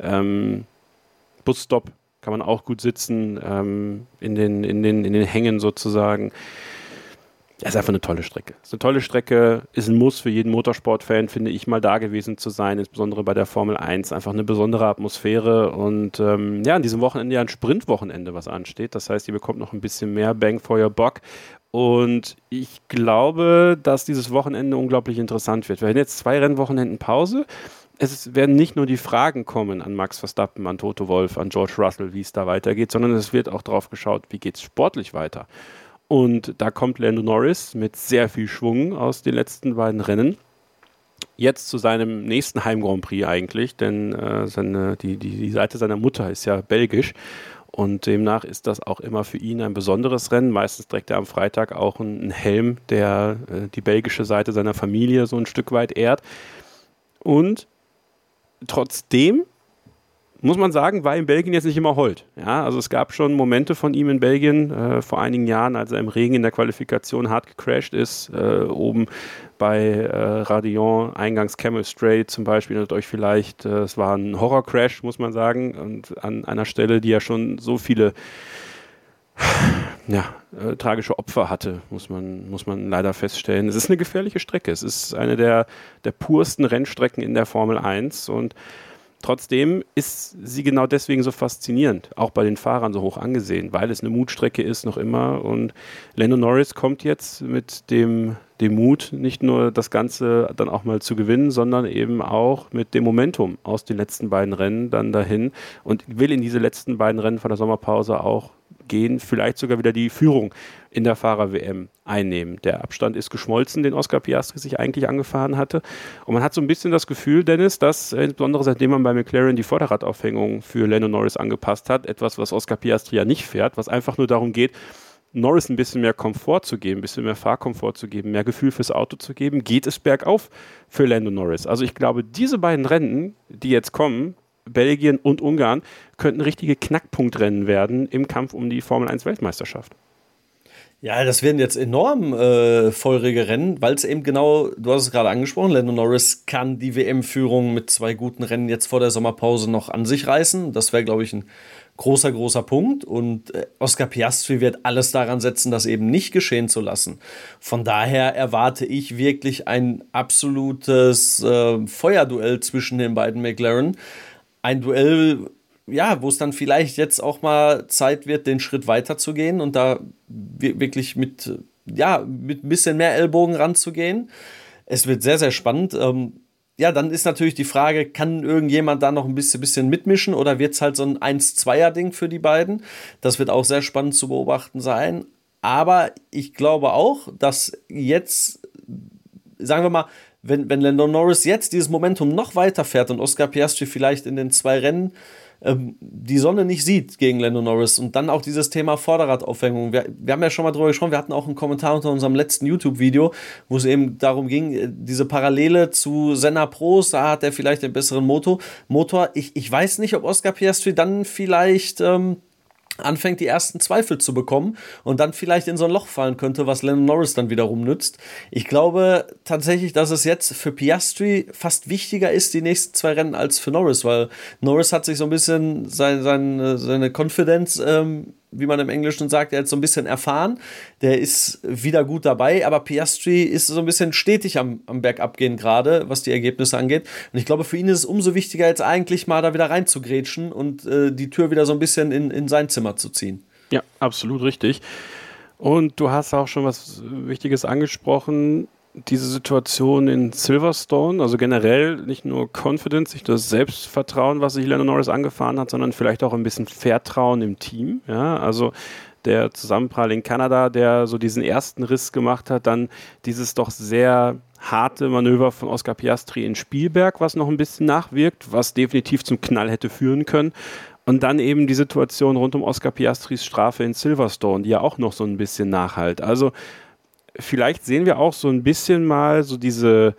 Busstop kann man auch gut sitzen, in den Hängen sozusagen. Ja, ist einfach eine tolle Strecke. Ist eine tolle Strecke, ist ein Muss für jeden Motorsportfan, finde ich, mal da gewesen zu sein, insbesondere bei der Formel 1. Einfach eine besondere Atmosphäre und ja, an diesem Wochenende ja ein Sprintwochenende, was ansteht. Das heißt, ihr bekommt noch ein bisschen mehr Bang for your Buck. Und ich glaube, dass dieses Wochenende unglaublich interessant wird. Wir haben jetzt 2 Rennwochenenden Pause. Es werden nicht nur die Fragen kommen an Max Verstappen, an Toto Wolff, an George Russell, wie es da weitergeht, sondern es wird auch drauf geschaut, wie geht es sportlich weiter. Und da kommt Lando Norris mit sehr viel Schwung aus den letzten beiden Rennen. Jetzt zu seinem nächsten Heim-Grand Prix eigentlich, denn die Seite seiner Mutter ist ja belgisch. Und demnach ist das auch immer für ihn ein besonderes Rennen. Meistens trägt er am Freitag auch einen Helm, der die belgische Seite seiner Familie so ein Stück weit ehrt. Und trotzdem muss man sagen, war in Belgien jetzt nicht immer Hold. Ja, also es gab schon Momente von ihm in Belgien vor einigen Jahren, als er im Regen in der Qualifikation hart gecrashed ist, oben bei Radillon, eingangs Camel Straight zum Beispiel, erinnert euch vielleicht, es war ein Horror-Crash, muss man sagen, und an einer Stelle, die ja schon so viele tragische Opfer hatte, muss man leider feststellen. Es ist eine gefährliche Strecke, es ist eine der pursten Rennstrecken in der Formel 1 und trotzdem ist sie genau deswegen so faszinierend, auch bei den Fahrern so hoch angesehen, weil es eine Mutstrecke ist noch immer und Lando Norris kommt jetzt mit dem Mut, nicht nur das Ganze dann auch mal zu gewinnen, sondern eben auch mit dem Momentum aus den letzten beiden Rennen dann dahin und will in diese letzten beiden Rennen von der Sommerpause auch gehen, vielleicht sogar wieder die Führung in der Fahrer-WM einnehmen. Der Abstand ist geschmolzen, den Oscar Piastri sich eigentlich angefahren hatte. Und man hat so ein bisschen das Gefühl, Dennis, dass insbesondere seitdem man bei McLaren die Vorderradaufhängung für Lando Norris angepasst hat, etwas, was Oscar Piastri ja nicht fährt, was einfach nur darum geht, Norris ein bisschen mehr Komfort zu geben, ein bisschen mehr Fahrkomfort zu geben, mehr Gefühl fürs Auto zu geben, geht es bergauf für Lando Norris. Also ich glaube, diese beiden Rennen, die jetzt kommen, Belgien und Ungarn, könnten richtige Knackpunktrennen werden im Kampf um die Formel 1 Weltmeisterschaft. Ja, das werden jetzt enorm feurige Rennen, weil es eben genau, du hast es gerade angesprochen, Lando Norris kann die WM-Führung mit 2 guten Rennen jetzt vor der Sommerpause noch an sich reißen. Das wäre, glaube ich, ein großer Punkt. Und Oscar Piastri wird alles daran setzen, das eben nicht geschehen zu lassen. Von daher erwarte ich wirklich ein absolutes Feuerduell zwischen den beiden McLaren. Ein Duell, ja, wo es dann vielleicht jetzt auch mal Zeit wird, den Schritt weiterzugehen und da wirklich mit ein bisschen mehr Ellbogen ranzugehen. Es wird sehr, sehr spannend. Dann ist natürlich die Frage, kann irgendjemand da noch ein bisschen mitmischen oder wird es halt so ein 1-2er-Ding für die beiden? Das wird auch sehr spannend zu beobachten sein. Aber ich glaube auch, dass jetzt, sagen wir mal, wenn Lando Norris jetzt dieses Momentum noch weiter fährt und Oscar Piastri vielleicht in den 2 Rennen die Sonne nicht sieht gegen Lando Norris und dann auch dieses Thema Vorderradaufhängung. Wir haben ja schon mal drüber gesprochen, wir hatten auch einen Kommentar unter unserem letzten YouTube-Video, wo es eben darum ging, diese Parallele zu Senna Prost, da hat er vielleicht den besseren Motor. Ich weiß nicht, ob Oscar Piastri dann vielleicht anfängt, die ersten Zweifel zu bekommen und dann vielleicht in so ein Loch fallen könnte, was Lando Norris dann wiederum nützt. Ich glaube tatsächlich, dass es jetzt für Piastri fast wichtiger ist, die nächsten 2 Rennen, als für Norris, weil Norris hat sich so ein bisschen seine Confidence, wie man im Englischen sagt, er hat so ein bisschen erfahren, der ist wieder gut dabei, aber Piastri ist so ein bisschen stetig am Bergabgehen gerade, was die Ergebnisse angeht. Und ich glaube, für ihn ist es umso wichtiger, jetzt eigentlich mal da wieder reinzugrätschen und die Tür wieder so ein bisschen in sein Zimmer zu ziehen. Ja, absolut richtig. Und du hast auch schon was Wichtiges angesprochen, diese Situation in Silverstone, also generell nicht nur Confidence, nicht das Selbstvertrauen, was sich Lando Norris angefahren hat, sondern vielleicht auch ein bisschen Vertrauen im Team. Ja, also der Zusammenprall in Kanada, der so diesen ersten Riss gemacht hat, dann dieses doch sehr harte Manöver von Oscar Piastri in Spielberg, was noch ein bisschen nachwirkt, was definitiv zum Knall hätte führen können. Und dann eben die Situation rund um Oscar Piastris Strafe in Silverstone, die ja auch noch so ein bisschen nachhalt. Also vielleicht sehen wir auch so ein bisschen mal so diese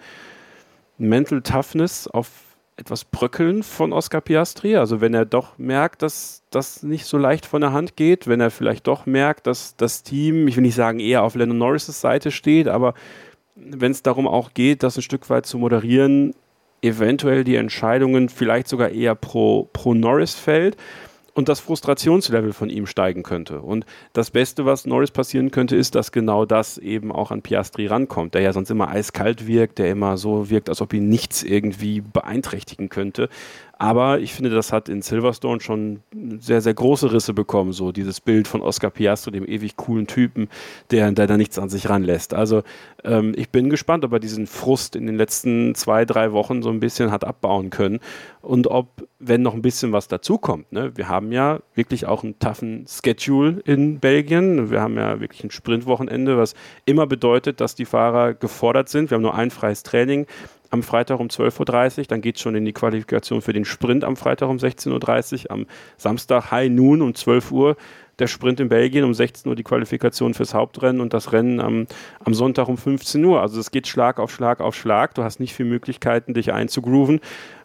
Mental Toughness auf etwas bröckeln von Oscar Piastri. Also wenn er doch merkt, dass das nicht so leicht von der Hand geht, wenn er vielleicht doch merkt, dass das Team, ich will nicht sagen eher auf Lando Norris' Seite steht, aber wenn es darum auch geht, das ein Stück weit zu moderieren, eventuell die Entscheidungen vielleicht sogar eher pro Norris fällt und das Frustrationslevel von ihm steigen könnte. Und das Beste, was Norris passieren könnte, ist, dass genau das eben auch an Piastri rankommt, der ja sonst immer eiskalt wirkt, der immer so wirkt, als ob ihn nichts irgendwie beeinträchtigen könnte. Aber ich finde, das hat in Silverstone schon sehr, sehr große Risse bekommen, so dieses Bild von Oscar Piastri, dem ewig coolen Typen, der da nichts an sich ranlässt. Also ich bin gespannt, ob er diesen Frust in den letzten 2-3 Wochen so ein bisschen hat abbauen können und ob, wenn noch ein bisschen was dazukommt, ne? Wir haben ja wirklich auch einen toughen Schedule in Belgien. Wir haben ja wirklich ein Sprintwochenende, was immer bedeutet, dass die Fahrer gefordert sind. Wir haben nur ein freies Training am Freitag um 12.30 Uhr, dann geht es schon in die Qualifikation für den Sprint am Freitag um 16.30 Uhr, am Samstag High Noon um 12 Uhr der Sprint in Belgien, um 16 Uhr die Qualifikation fürs Hauptrennen und das Rennen am Sonntag um 15 Uhr. Also es geht Schlag auf Schlag auf Schlag, du hast nicht viele Möglichkeiten, dich einzugrooven.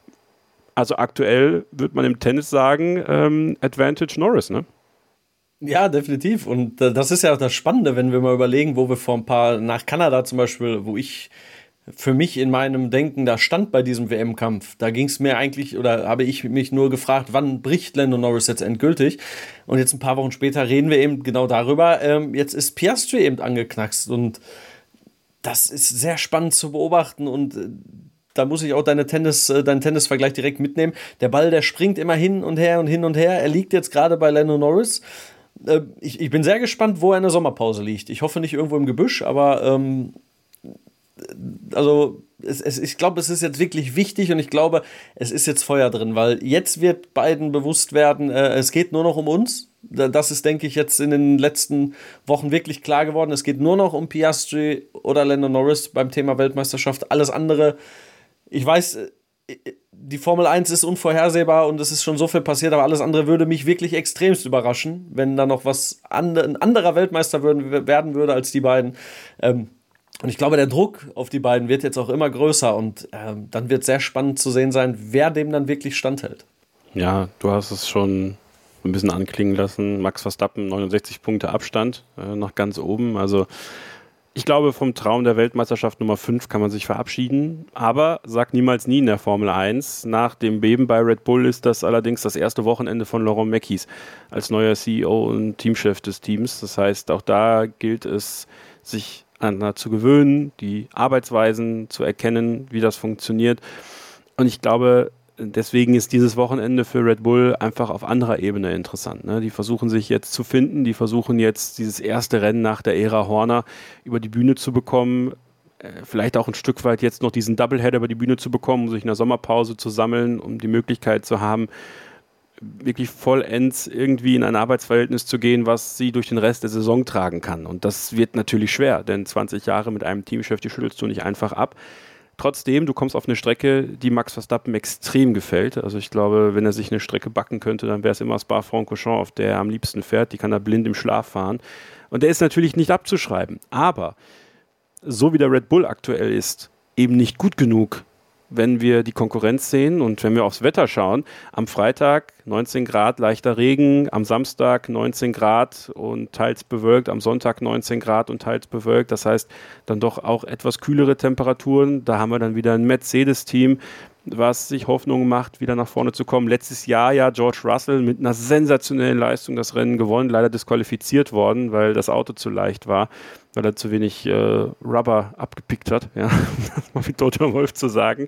Also aktuell würde man im Tennis sagen, Advantage Norris, ne? Ja, definitiv. Und das ist ja auch das Spannende, wenn wir mal überlegen, wo wir vor ein paar, nach Kanada zum Beispiel, wo ich für mich in meinem Denken da stand bei diesem WM-Kampf. Da ging es mir eigentlich, oder habe ich mich nur gefragt, wann bricht Lando Norris jetzt endgültig? Und jetzt ein paar Wochen später reden wir eben genau darüber. Jetzt ist Piastri eben angeknackst und das ist sehr spannend zu beobachten und da muss ich auch deinen Tennisvergleich direkt mitnehmen. Der Ball, der springt immer hin und her und hin und her. Er liegt jetzt gerade bei Lando Norris. Ich bin sehr gespannt, wo er in der Sommerpause liegt. Ich hoffe nicht irgendwo im Gebüsch, aber also ich glaube, es ist jetzt wirklich wichtig und ich glaube, es ist jetzt Feuer drin, weil jetzt wird beiden bewusst werden, es geht nur noch um uns. Das ist, denke ich, jetzt in den letzten Wochen wirklich klar geworden. Es geht nur noch um Piastri oder Lando Norris beim Thema Weltmeisterschaft. Alles andere, ich weiß, die Formel 1 ist unvorhersehbar und es ist schon so viel passiert, aber alles andere würde mich wirklich extremst überraschen, wenn da noch ein anderer Weltmeister werden würde als die beiden. Und ich glaube, der Druck auf die beiden wird jetzt auch immer größer und dann wird sehr spannend zu sehen sein, wer dem dann wirklich standhält. Ja, du hast es schon ein bisschen anklingen lassen. Max Verstappen, 69 Punkte Abstand nach ganz oben. Also ich glaube, vom Traum der Weltmeisterschaft Nummer 5 kann man sich verabschieden. Aber sag niemals nie in der Formel 1. Nach dem Beben bei Red Bull ist das allerdings das erste Wochenende von Laurent Mekies als neuer CEO und Teamchef des Teams. Das heißt, auch da gilt es, sich zu gewöhnen, die Arbeitsweisen zu erkennen, wie das funktioniert. Und ich glaube, deswegen ist dieses Wochenende für Red Bull einfach auf anderer Ebene interessant. Ne? Die versuchen sich jetzt zu finden, die versuchen jetzt dieses erste Rennen nach der Ära Horner über die Bühne zu bekommen, vielleicht auch ein Stück weit jetzt noch diesen Doubleheader über die Bühne zu bekommen, um sich in der Sommerpause zu sammeln, um die Möglichkeit zu haben, wirklich vollends irgendwie in ein Arbeitsverhältnis zu gehen, was sie durch den Rest der Saison tragen kann. Und das wird natürlich schwer, denn 20 Jahre mit einem Teamchef, die schüttelst du nicht einfach ab. Trotzdem, du kommst auf eine Strecke, die Max Verstappen extrem gefällt. Also ich glaube, wenn er sich eine Strecke backen könnte, dann wäre es immer Spa-Francorchamps, auf der er am liebsten fährt. Die kann er blind im Schlaf fahren. Und der ist natürlich nicht abzuschreiben. Aber so wie der Red Bull aktuell ist, eben nicht gut genug, wenn wir die Konkurrenz sehen und wenn wir aufs Wetter schauen. Am Freitag 19 Grad, leichter Regen, am Samstag 19 Grad und teils bewölkt, am Sonntag 19 Grad und teils bewölkt. Das heißt, dann doch auch etwas kühlere Temperaturen. Da haben wir dann wieder ein Mercedes-Team, was sich Hoffnung macht, wieder nach vorne zu kommen. Letztes Jahr ja George Russell mit einer sensationellen Leistung das Rennen gewonnen, leider disqualifiziert worden, weil das Auto zu leicht war, weil er zu wenig Rubber abgepickt hat, ja, um das mal wie Toto Wolff zu sagen.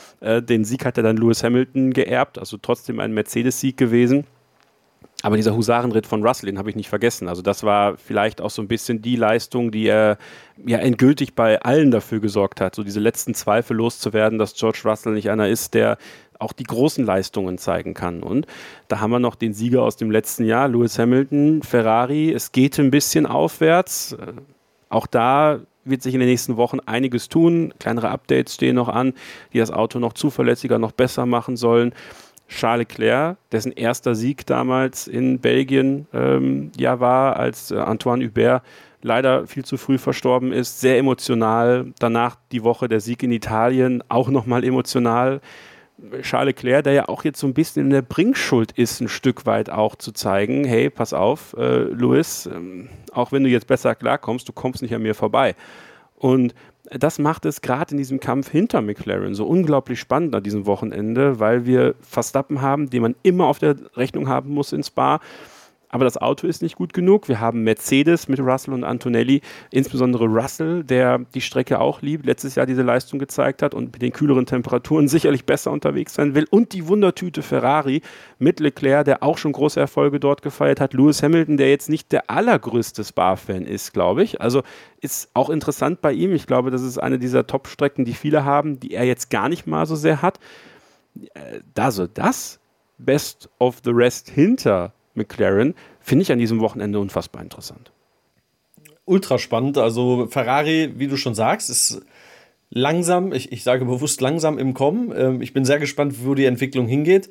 Den Sieg hat er dann Lewis Hamilton geerbt, also trotzdem ein Mercedes-Sieg gewesen. Aber dieser Husarenritt von Russell, den habe ich nicht vergessen. Also das war vielleicht auch so ein bisschen die Leistung, die er ja endgültig bei allen dafür gesorgt hat, so diese letzten Zweifel loszuwerden, dass George Russell nicht einer ist, der auch die großen Leistungen zeigen kann. Und da haben wir noch den Sieger aus dem letzten Jahr, Lewis Hamilton, Ferrari. Es geht ein bisschen aufwärts. Auch da wird sich in den nächsten Wochen einiges tun. Kleinere Updates stehen noch an, die das Auto noch zuverlässiger, noch besser machen sollen. Charles Leclerc, dessen erster Sieg damals in Belgien war, als Antoine Hubert leider viel zu früh verstorben ist. Sehr emotional. Danach die Woche der Sieg in Italien, auch nochmal emotional. Charles Leclerc, der ja auch jetzt so ein bisschen in der Bringschuld ist, ein Stück weit auch zu zeigen, hey, pass auf, Lewis, auch wenn du jetzt besser klarkommst, du kommst nicht an mir vorbei. Und das macht es gerade in diesem Kampf hinter McLaren so unglaublich spannend an diesem Wochenende, weil wir Verstappen haben, den man immer auf der Rechnung haben muss in Spa. Aber das Auto ist nicht gut genug. Wir haben Mercedes mit Russell und Antonelli, insbesondere Russell, der die Strecke auch liebt, letztes Jahr diese Leistung gezeigt hat und mit den kühleren Temperaturen sicherlich besser unterwegs sein will. Und die Wundertüte Ferrari mit Leclerc, der auch schon große Erfolge dort gefeiert hat. Lewis Hamilton, der jetzt nicht der allergrößte Spa-Fan ist, glaube ich. Also ist auch interessant bei ihm. Ich glaube, das ist eine dieser Top-Strecken, die viele haben, die er jetzt gar nicht mal so sehr hat. Das Best of the Rest hinter McLaren finde ich an diesem Wochenende unfassbar interessant. Ultra spannend. Also Ferrari, wie du schon sagst, ist langsam, ich sage bewusst langsam im Kommen. Ich bin sehr gespannt, wo die Entwicklung hingeht.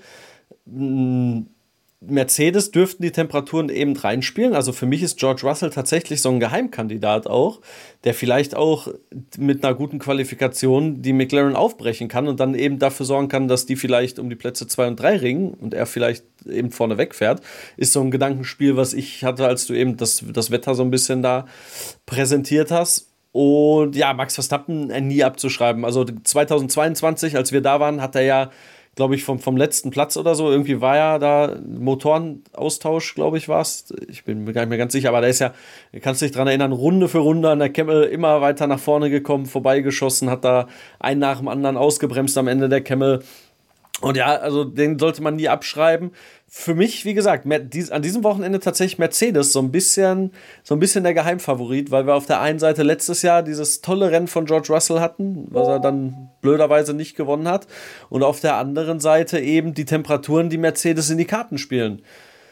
Mercedes dürften die Temperaturen eben reinspielen. Also für mich ist George Russell tatsächlich so ein Geheimkandidat auch, der vielleicht auch mit einer guten Qualifikation die McLaren aufbrechen kann und dann eben dafür sorgen kann, dass die vielleicht um die Plätze 2 und 3 ringen und er vielleicht eben vorne wegfährt. Ist so ein Gedankenspiel, was ich hatte, als du eben das Wetter so ein bisschen da präsentiert hast. Und ja, Max Verstappen nie abzuschreiben. Also 2022, als wir da waren, hat er ja, glaube ich, vom letzten Platz oder so, irgendwie war ja da Motorenaustausch, glaube ich, war es. Ich bin mir gar nicht mehr ganz sicher, aber der ist ja, kannst du dich dran erinnern, Runde für Runde an der Kemmel immer weiter nach vorne gekommen, vorbeigeschossen, hat da einen nach dem anderen ausgebremst am Ende der Kemmel. Und ja, also den sollte man nie abschreiben. Für mich, wie gesagt, an diesem Wochenende tatsächlich Mercedes so ein bisschen der Geheimfavorit, weil wir auf der einen Seite letztes Jahr dieses tolle Rennen von George Russell hatten, was er dann blöderweise nicht gewonnen hat, und auf der anderen Seite eben die Temperaturen, die Mercedes in die Karten spielen.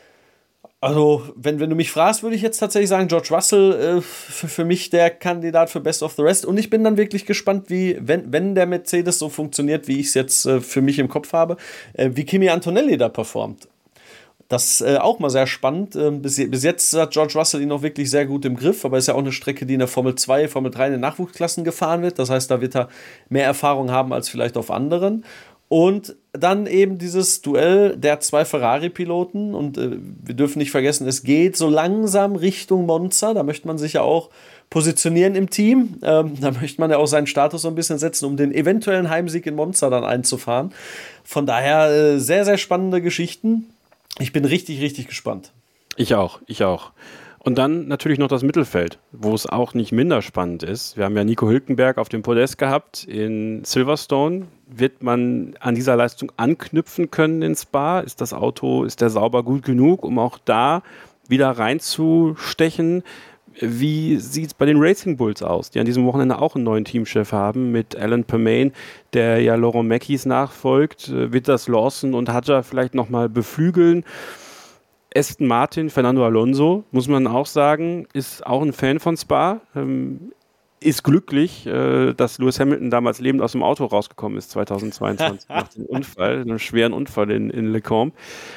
Also, wenn du mich fragst, würde ich jetzt tatsächlich sagen, George Russell für mich der Kandidat für Best of the Rest. Und ich bin dann wirklich gespannt, wie, wenn der Mercedes so funktioniert, wie ich es jetzt für mich im Kopf habe, wie Kimi Antonelli da performt. Das ist auch mal sehr spannend. Bis jetzt hat George Russell ihn noch wirklich sehr gut im Griff, aber ist ja auch eine Strecke, die in der Formel 2, Formel 3 in den Nachwuchsklassen gefahren wird. Das heißt, da wird er mehr Erfahrung haben als vielleicht auf anderen. Und dann eben dieses Duell der 2 Ferrari-Piloten. Und wir dürfen nicht vergessen, es geht so langsam Richtung Monza. Da möchte man sich ja auch positionieren im Team. Da möchte man ja auch seinen Status so ein bisschen setzen, um den eventuellen Heimsieg in Monza dann einzufahren. Von daher sehr, sehr spannende Geschichten. Ich bin richtig, richtig gespannt. Ich auch. Und dann natürlich noch das Mittelfeld, wo es auch nicht minder spannend ist. Wir haben ja Nico Hülkenberg auf dem Podest gehabt in Silverstone. Wird man an dieser Leistung anknüpfen können in Spa? Ist der sauber gut genug, um auch da wieder reinzustechen? Wie sieht es bei den Racing Bulls aus, die an diesem Wochenende auch einen neuen Teamchef haben mit Alan Permane, der ja Laurent Mekies nachfolgt? Wird das Lawson und Hadjar vielleicht nochmal beflügeln? Aston Martin, Fernando Alonso, muss man auch sagen, ist auch ein Fan von Spa, ist glücklich, dass Lewis Hamilton damals lebend aus dem Auto rausgekommen ist, 2022, nach dem Unfall, einem schweren Unfall in Le Combe.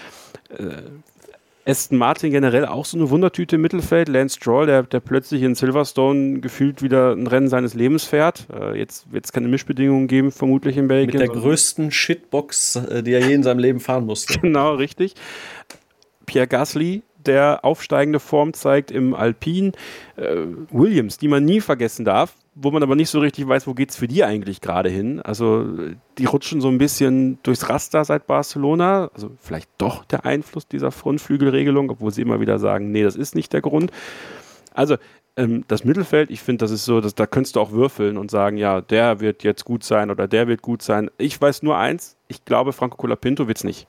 Aston Martin generell auch so eine Wundertüte im Mittelfeld. Lance Stroll, der plötzlich in Silverstone gefühlt wieder ein Rennen seines Lebens fährt. Jetzt wird es keine Mischbedingungen geben, vermutlich in Belgien. Mit der größten Shitbox, die er je in seinem Leben fahren musste. Genau, richtig. Pierre Gasly, der aufsteigende Form zeigt im Alpine. Williams, die man nie vergessen darf, wo man aber nicht so richtig weiß, wo geht es für die eigentlich gerade hin. Also die rutschen so ein bisschen durchs Raster seit Barcelona. Also vielleicht doch der Einfluss dieser Frontflügelregelung, obwohl sie immer wieder sagen, nee, das ist nicht der Grund. Also das Mittelfeld, ich finde, das ist so, da könntest du auch würfeln und sagen, ja, der wird jetzt gut sein oder der wird gut sein. Ich weiß nur eins, ich glaube, Franco Colapinto wird es nicht.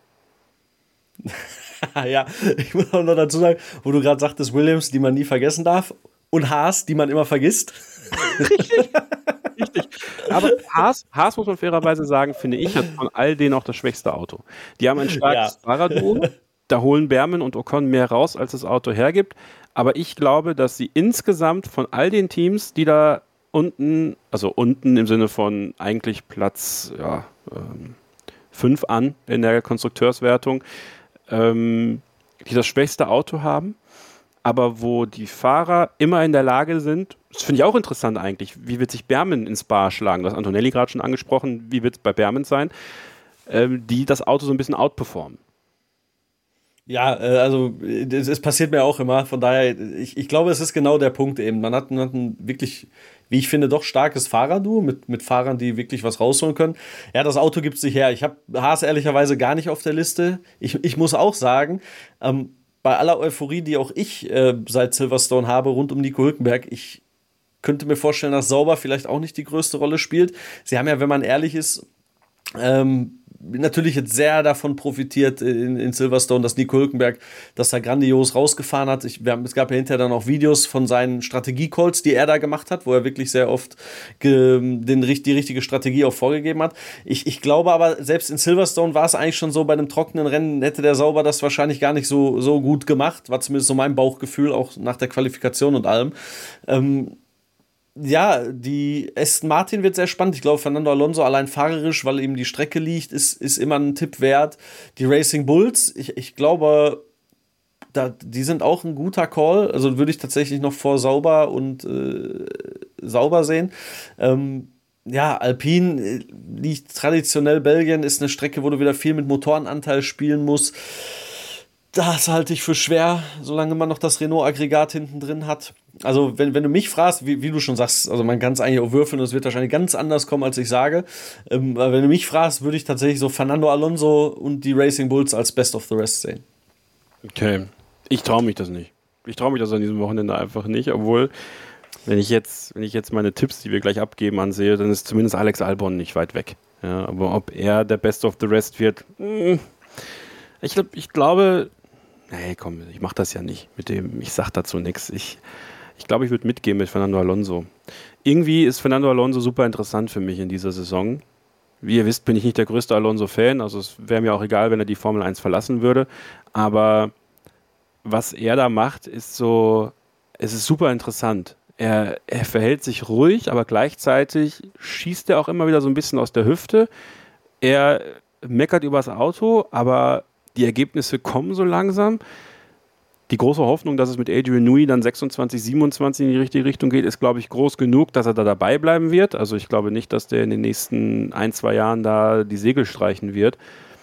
Ja, ich muss auch noch dazu sagen, wo du gerade sagtest, Williams, die man nie vergessen darf, und Haas, die man immer vergisst. Richtig. Aber Haas, muss man fairerweise sagen, finde ich, hat von all denen auch das schwächste Auto. Die haben ein starkes Fahrerduo. Da holen Behrman und Ocon mehr raus, als das Auto hergibt. Aber ich glaube, dass sie insgesamt von all den Teams, die da unten, also unten im Sinne von eigentlich Platz 5 an in der Konstrukteurswertung, die das schwächste Auto haben, aber wo die Fahrer immer in der Lage sind, das finde ich auch interessant eigentlich, wie wird sich Behrman ins Spa schlagen? Du hast Antonelli gerade schon angesprochen, wie wird es bei Behrman sein, die das Auto so ein bisschen outperformen. Ja, also es passiert mir auch immer, von daher, ich glaube, es ist genau der Punkt eben. Man hat ein wirklich, wie ich finde, doch starkes Fahrerduo mit Fahrern, die wirklich was rausholen können. Ja, das Auto gibt sich her. Ich habe Haas ehrlicherweise gar nicht auf der Liste. Ich muss auch sagen, bei aller Euphorie, die auch ich seit Silverstone habe, rund um Nico Hülkenberg, ich könnte mir vorstellen, dass Sauber vielleicht auch nicht die größte Rolle spielt. Sie haben ja, wenn man ehrlich ist, natürlich jetzt sehr davon profitiert in Silverstone, dass Nico Hülkenberg das da grandios rausgefahren hat. Es gab ja hinterher dann auch Videos von seinen Strategie-Calls, die er da gemacht hat, wo er wirklich sehr oft die richtige Strategie auch vorgegeben hat. Ich glaube aber, selbst in Silverstone war es eigentlich schon so, bei einem trockenen Rennen hätte der Sauber das wahrscheinlich gar nicht so gut gemacht, war zumindest so mein Bauchgefühl, auch nach der Qualifikation und allem. Ja, die Aston Martin wird sehr spannend. Ich glaube, Fernando Alonso allein fahrerisch, weil ihm die Strecke liegt, ist immer ein Tipp wert. Die Racing Bulls, ich glaube, die sind auch ein guter Call. Also würde ich tatsächlich noch vor Sauber und Sauber sehen. Ja, Alpine liegt traditionell Belgien, ist eine Strecke, wo du wieder viel mit Motorenanteil spielen musst. Das halte ich für schwer, solange man noch das Renault-Aggregat hinten drin hat. Also, wenn du mich fragst, wie du schon sagst, also man kann es eigentlich auch würfeln und es wird wahrscheinlich ganz anders kommen, als ich sage. Aber wenn du mich fragst, würde ich tatsächlich so Fernando Alonso und die Racing Bulls als Best of the Rest sehen. Okay, ich traue mich das nicht. Ich traue mich das an diesem Wochenende einfach nicht, obwohl, wenn ich jetzt meine Tipps, die wir gleich abgeben, ansehe, dann ist zumindest Alex Albon nicht weit weg. Ja, aber ob er der Best of the Rest wird, ich glaube, nee, komm, ich mache das ja nicht ich sag dazu nichts. Ich glaube, ich würde mitgehen mit Fernando Alonso. Irgendwie ist Fernando Alonso super interessant für mich in dieser Saison. Wie ihr wisst, bin ich nicht der größte Alonso-Fan, also es wäre mir auch egal, wenn er die Formel 1 verlassen würde, aber was er da macht, es ist super interessant. Er verhält sich ruhig, aber gleichzeitig schießt er auch immer wieder so ein bisschen aus der Hüfte. Er meckert über das Auto, aber die Ergebnisse kommen so langsam. Die große Hoffnung, dass es mit Adrian Newey dann 26, 27 in die richtige Richtung geht, ist, glaube ich, groß genug, dass er da dabei bleiben wird. Also ich glaube nicht, dass der in den nächsten 1-2 Jahren da die Segel streichen wird.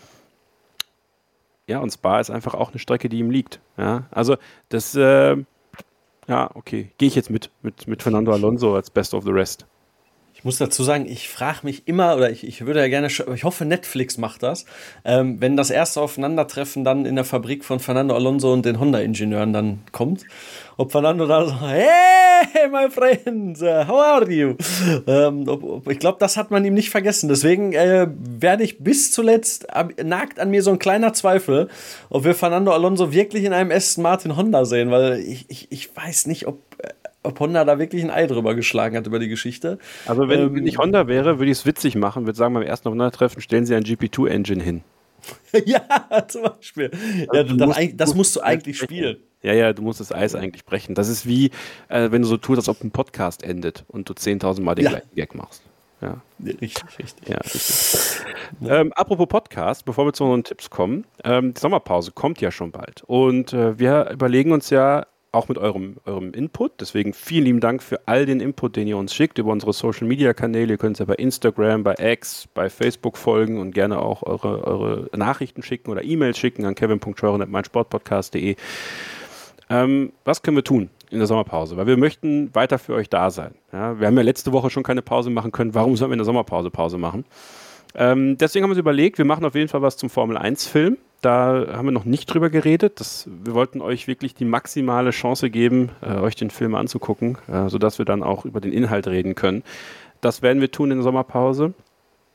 Ja, und Spa ist einfach auch eine Strecke, die ihm liegt. Ja, also das, okay, gehe ich jetzt mit Fernando Alonso als Best of the Rest. Ich muss dazu sagen, ich frage mich immer, oder ich würde ja gerne, ich hoffe, Netflix macht das, wenn das erste Aufeinandertreffen dann in der Fabrik von Fernando Alonso und den Honda-Ingenieuren dann kommt, ob Fernando da so, hey, my friends, how are you? Ich glaube, das hat man ihm nicht vergessen. Deswegen werde ich bis zuletzt, nagt an mir so ein kleiner Zweifel, ob wir Fernando Alonso wirklich in einem Aston Martin Honda sehen, weil ich weiß nicht, ob Honda da wirklich ein Ei drüber geschlagen hat über die Geschichte. Also wenn ich Honda wäre, würde ich es witzig machen, würde sagen, beim ersten Aufeinandertreffen stellen sie ein GP2-Engine hin. Ja, zum Beispiel. Also das musst du eigentlich spielen. Ja, du musst das Eis eigentlich brechen. Das ist wie, wenn du so tust, als ob ein Podcast endet und du 10.000 Mal den gleichen Gag machst. Ja. Richtig. Ja, richtig. Apropos Podcast, bevor wir zu unseren Tipps kommen, die Sommerpause kommt ja schon bald. Und wir überlegen uns ja, auch mit eurem Input. Deswegen vielen lieben Dank für all den Input, den ihr uns schickt über unsere Social-Media-Kanäle. Ihr könnt uns ja bei Instagram, bei X, bei Facebook folgen und gerne auch eure Nachrichten schicken oder E-Mails schicken an kevin.scheuren@meinsportpodcast.de. Was können wir tun in der Sommerpause? Weil wir möchten weiter für euch da sein. Ja, wir haben ja letzte Woche schon keine Pause machen können. Warum sollen wir in der Sommerpause Pause machen? Deswegen haben wir uns überlegt, wir machen auf jeden Fall was zum Formel-1-Film. Da haben wir noch nicht drüber geredet. Wir wollten euch wirklich die maximale Chance geben, euch den Film anzugucken, sodass wir dann auch über den Inhalt reden können. Das werden wir tun in der Sommerpause.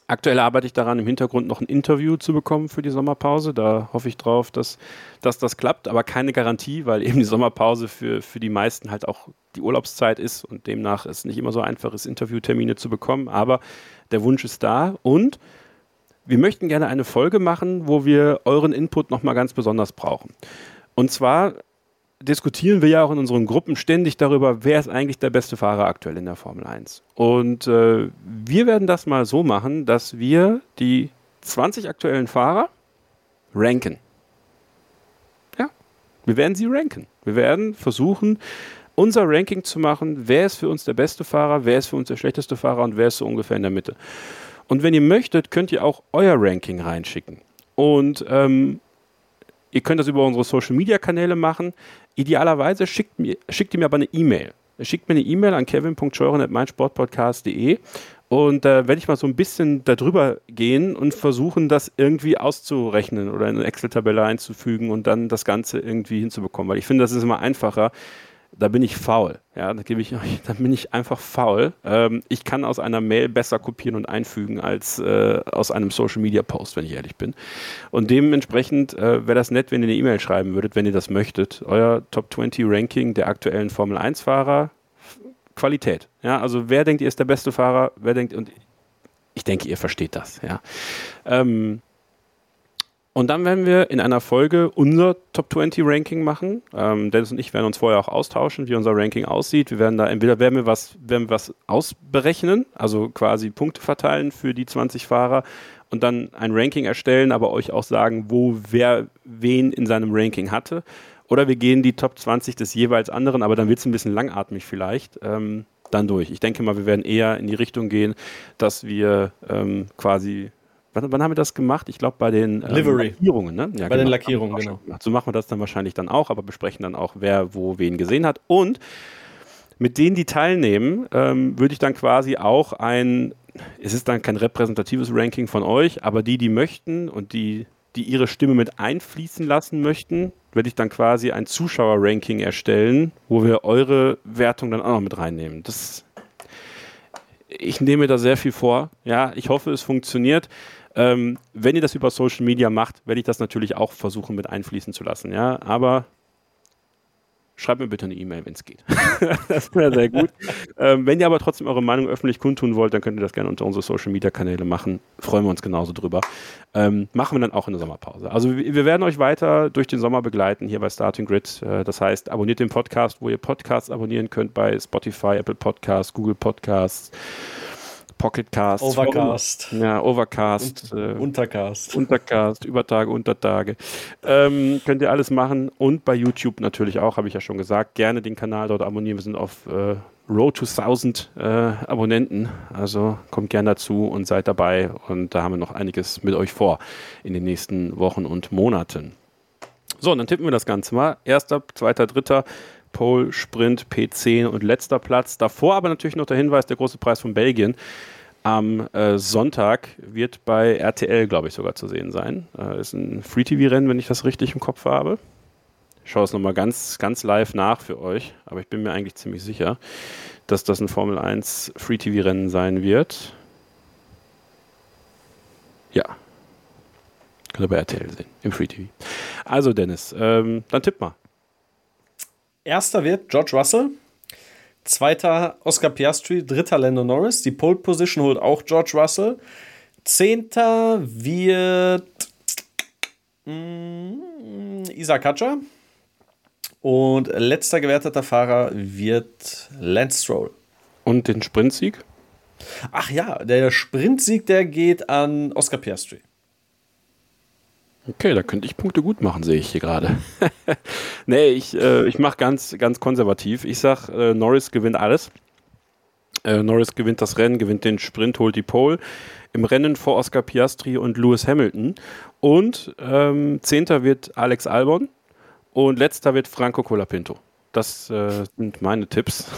Aktuell arbeite ich daran, im Hintergrund noch ein Interview zu bekommen für die Sommerpause. Da hoffe ich drauf, dass das klappt, aber keine Garantie, weil eben die Sommerpause für die meisten halt auch die Urlaubszeit ist und demnach es nicht immer so einfach ist, Interviewtermine zu bekommen. Aber der Wunsch ist da und wir möchten gerne eine Folge machen, wo wir euren Input nochmal ganz besonders brauchen. Und zwar diskutieren wir ja auch in unseren Gruppen ständig darüber, wer ist eigentlich der beste Fahrer aktuell in der Formel 1. Und wir werden das mal so machen, dass wir die 20 aktuellen Fahrer ranken. Ja, wir werden sie ranken. Wir werden versuchen, unser Ranking zu machen, wer ist für uns der beste Fahrer, wer ist für uns der schlechteste Fahrer und wer ist so ungefähr in der Mitte. Und wenn ihr möchtet, könnt ihr auch euer Ranking reinschicken. Und ihr könnt das über unsere Social-Media-Kanäle machen. Idealerweise schickt ihr mir aber eine E-Mail. Schickt mir eine E-Mail an kevin.scheuren@meinsportpodcast.de und werde ich mal so ein bisschen darüber gehen und versuchen, das irgendwie auszurechnen oder in eine Excel-Tabelle einzufügen und dann das Ganze irgendwie hinzubekommen. Weil ich finde, das ist immer einfacher. Da bin ich faul. Ja, da bin ich einfach faul. Ich kann aus einer Mail besser kopieren und einfügen als aus einem Social-Media-Post, wenn ich ehrlich bin. Und dementsprechend wäre das nett, wenn ihr eine E-Mail schreiben würdet, wenn ihr das möchtet. Euer Top 20 Ranking der aktuellen Formel-1-Fahrer. Qualität. Ja, also wer denkt, ihr ist der beste Fahrer? Und ich denke, ihr versteht das. Ja. Und dann werden wir in einer Folge unser Top 20 Ranking machen. Dennis und ich werden uns vorher auch austauschen, wie unser Ranking aussieht. Wir werden da entweder werden wir was ausberechnen, also quasi Punkte verteilen für die 20 Fahrer und dann ein Ranking erstellen, aber euch auch sagen, wo wer wen in seinem Ranking hatte. Oder wir gehen die Top 20 des jeweils anderen, aber dann wird es ein bisschen langatmig vielleicht, dann durch. Ich denke mal, wir werden eher in die Richtung gehen, dass wir quasi... Wann haben wir das gemacht? Ich glaube bei den Lackierungen. Ne? Ja, bei den Lackierungen, genau. So machen wir das dann wahrscheinlich dann auch, aber besprechen dann auch, wer wo wen gesehen hat. Und mit denen, die teilnehmen, würde ich dann quasi auch es ist dann kein repräsentatives Ranking von euch, aber die möchten und die ihre Stimme mit einfließen lassen möchten, werde ich dann quasi ein Zuschauer-Ranking erstellen, wo wir eure Wertung dann auch noch mit reinnehmen. Ich nehme mir da sehr viel vor. Ja, ich hoffe, es funktioniert. Wenn ihr das über Social Media macht, werde ich das natürlich auch versuchen mit einfließen zu lassen. Ja, aber schreibt mir bitte eine E-Mail, wenn es geht. Das wäre sehr gut. Wenn ihr aber trotzdem eure Meinung öffentlich kundtun wollt, dann könnt ihr das gerne unter unsere Social Media Kanäle machen. Freuen wir uns genauso drüber. Machen wir dann auch in der Sommerpause. Also wir werden euch weiter durch den Sommer begleiten hier bei Starting Grid. Das heißt, abonniert den Podcast, wo ihr Podcasts abonnieren könnt bei Spotify, Apple Podcasts, Google Podcasts, Pocketcast, Overcast. Ja, Overcast. Untercast, Übertage, Untertage. Könnt ihr alles machen. Und bei YouTube natürlich auch, habe ich ja schon gesagt. Gerne den Kanal dort abonnieren. Wir sind auf Road to 1000 Abonnenten. Also kommt gerne dazu und seid dabei. Und da haben wir noch einiges mit euch vor in den nächsten Wochen und Monaten. So, und dann tippen wir das Ganze mal. 1., 2., 3. Pole, Sprint, P10 und letzter Platz. Davor aber natürlich noch der Hinweis, der große Preis von Belgien. Am Sonntag wird bei RTL, glaube ich, sogar zu sehen sein. Ist ein Free-TV-Rennen, wenn ich das richtig im Kopf habe. Ich schaue es nochmal ganz, ganz live nach für euch. Aber ich bin mir eigentlich ziemlich sicher, dass das ein Formel 1 Free-TV-Rennen sein wird. Ja. Könnt ihr bei RTL sehen, im Free-TV. Also Dennis, dann tipp mal. Erster wird George Russell, zweiter Oscar Piastri, dritter Lando Norris. Die Pole Position holt auch George Russell. 10. wird Isaac Hadjar. Und letzter gewerteter Fahrer wird Lance Stroll. Und den Sprintsieg? Ach ja, der Sprintsieg, der geht an Oscar Piastri. Okay, da könnte ich Punkte gut machen, sehe ich hier gerade. Nee, ich mache ganz, ganz konservativ. Ich sage, Norris gewinnt alles. Norris gewinnt das Rennen, gewinnt den Sprint, holt die Pole. Im Rennen vor Oscar Piastri und Lewis Hamilton. Und 10. wird Alex Albon und letzter wird Franco Colapinto. das sind meine Tipps.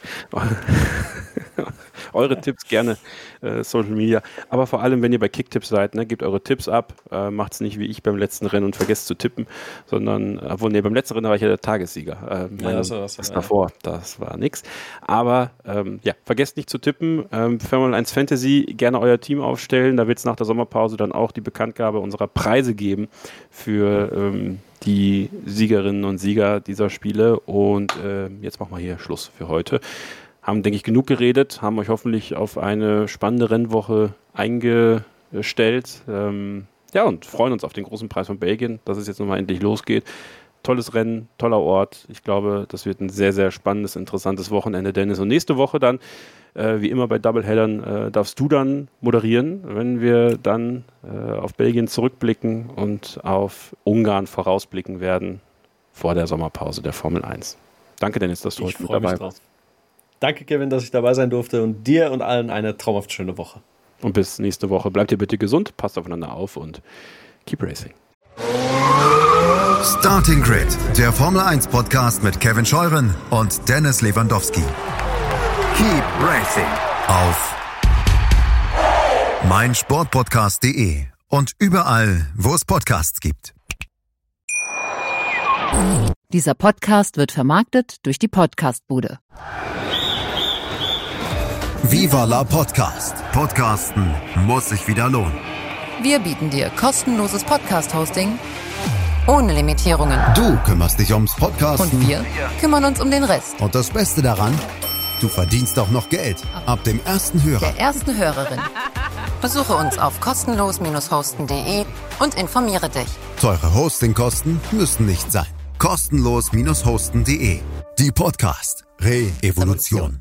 Eure Tipps gerne Social Media. Aber vor allem, wenn ihr bei Kicktips seid, ne, gebt eure Tipps ab. Macht es nicht wie ich beim letzten Rennen und vergesst zu tippen, sondern, beim letzten Rennen war ich ja der Tagessieger. Davor, das war nix. Aber vergesst nicht zu tippen. Formel 1 Fantasy, gerne euer Team aufstellen. Da wird es nach der Sommerpause dann auch die Bekanntgabe unserer Preise geben für die Siegerinnen und Sieger dieser Spiele. Und jetzt machen wir hier Schluss für heute. Haben, denke ich, genug geredet, haben euch hoffentlich auf eine spannende Rennwoche eingestellt. Und freuen uns auf den großen Preis von Belgien, dass es jetzt nochmal endlich losgeht. Tolles Rennen, toller Ort. Ich glaube, das wird ein sehr, sehr spannendes, interessantes Wochenende, Dennis. Und nächste Woche dann, wie immer bei Doubleheadern, darfst du dann moderieren, wenn wir dann auf Belgien zurückblicken und auf Ungarn vorausblicken werden vor der Sommerpause der Formel 1. Danke, Dennis, dass du heute mit dabei warst. Danke, Kevin, dass ich dabei sein durfte und dir und allen eine traumhaft schöne Woche. Und bis nächste Woche. Bleibt ihr bitte gesund, passt aufeinander auf und keep racing. Starting Grid, der Formel 1 Podcast mit Kevin Scheuren und Dennis Lewandowski. Keep racing auf meinsportpodcast.de und überall, wo es Podcasts gibt. Dieser Podcast wird vermarktet durch die Podcastbude. Viva la Podcast. Podcasten muss sich wieder lohnen. Wir bieten dir kostenloses Podcast-Hosting ohne Limitierungen. Du kümmerst dich ums Podcasten. Und wir kümmern uns um den Rest. Und das Beste daran, du verdienst auch noch Geld. Ab dem ersten Hörer. Der ersten Hörerin. Besuche uns auf kostenlos-hosten.de und informiere dich. Teure Hostingkosten müssen nicht sein. Kostenlos-hosten.de. Die Podcast Re-Evolution.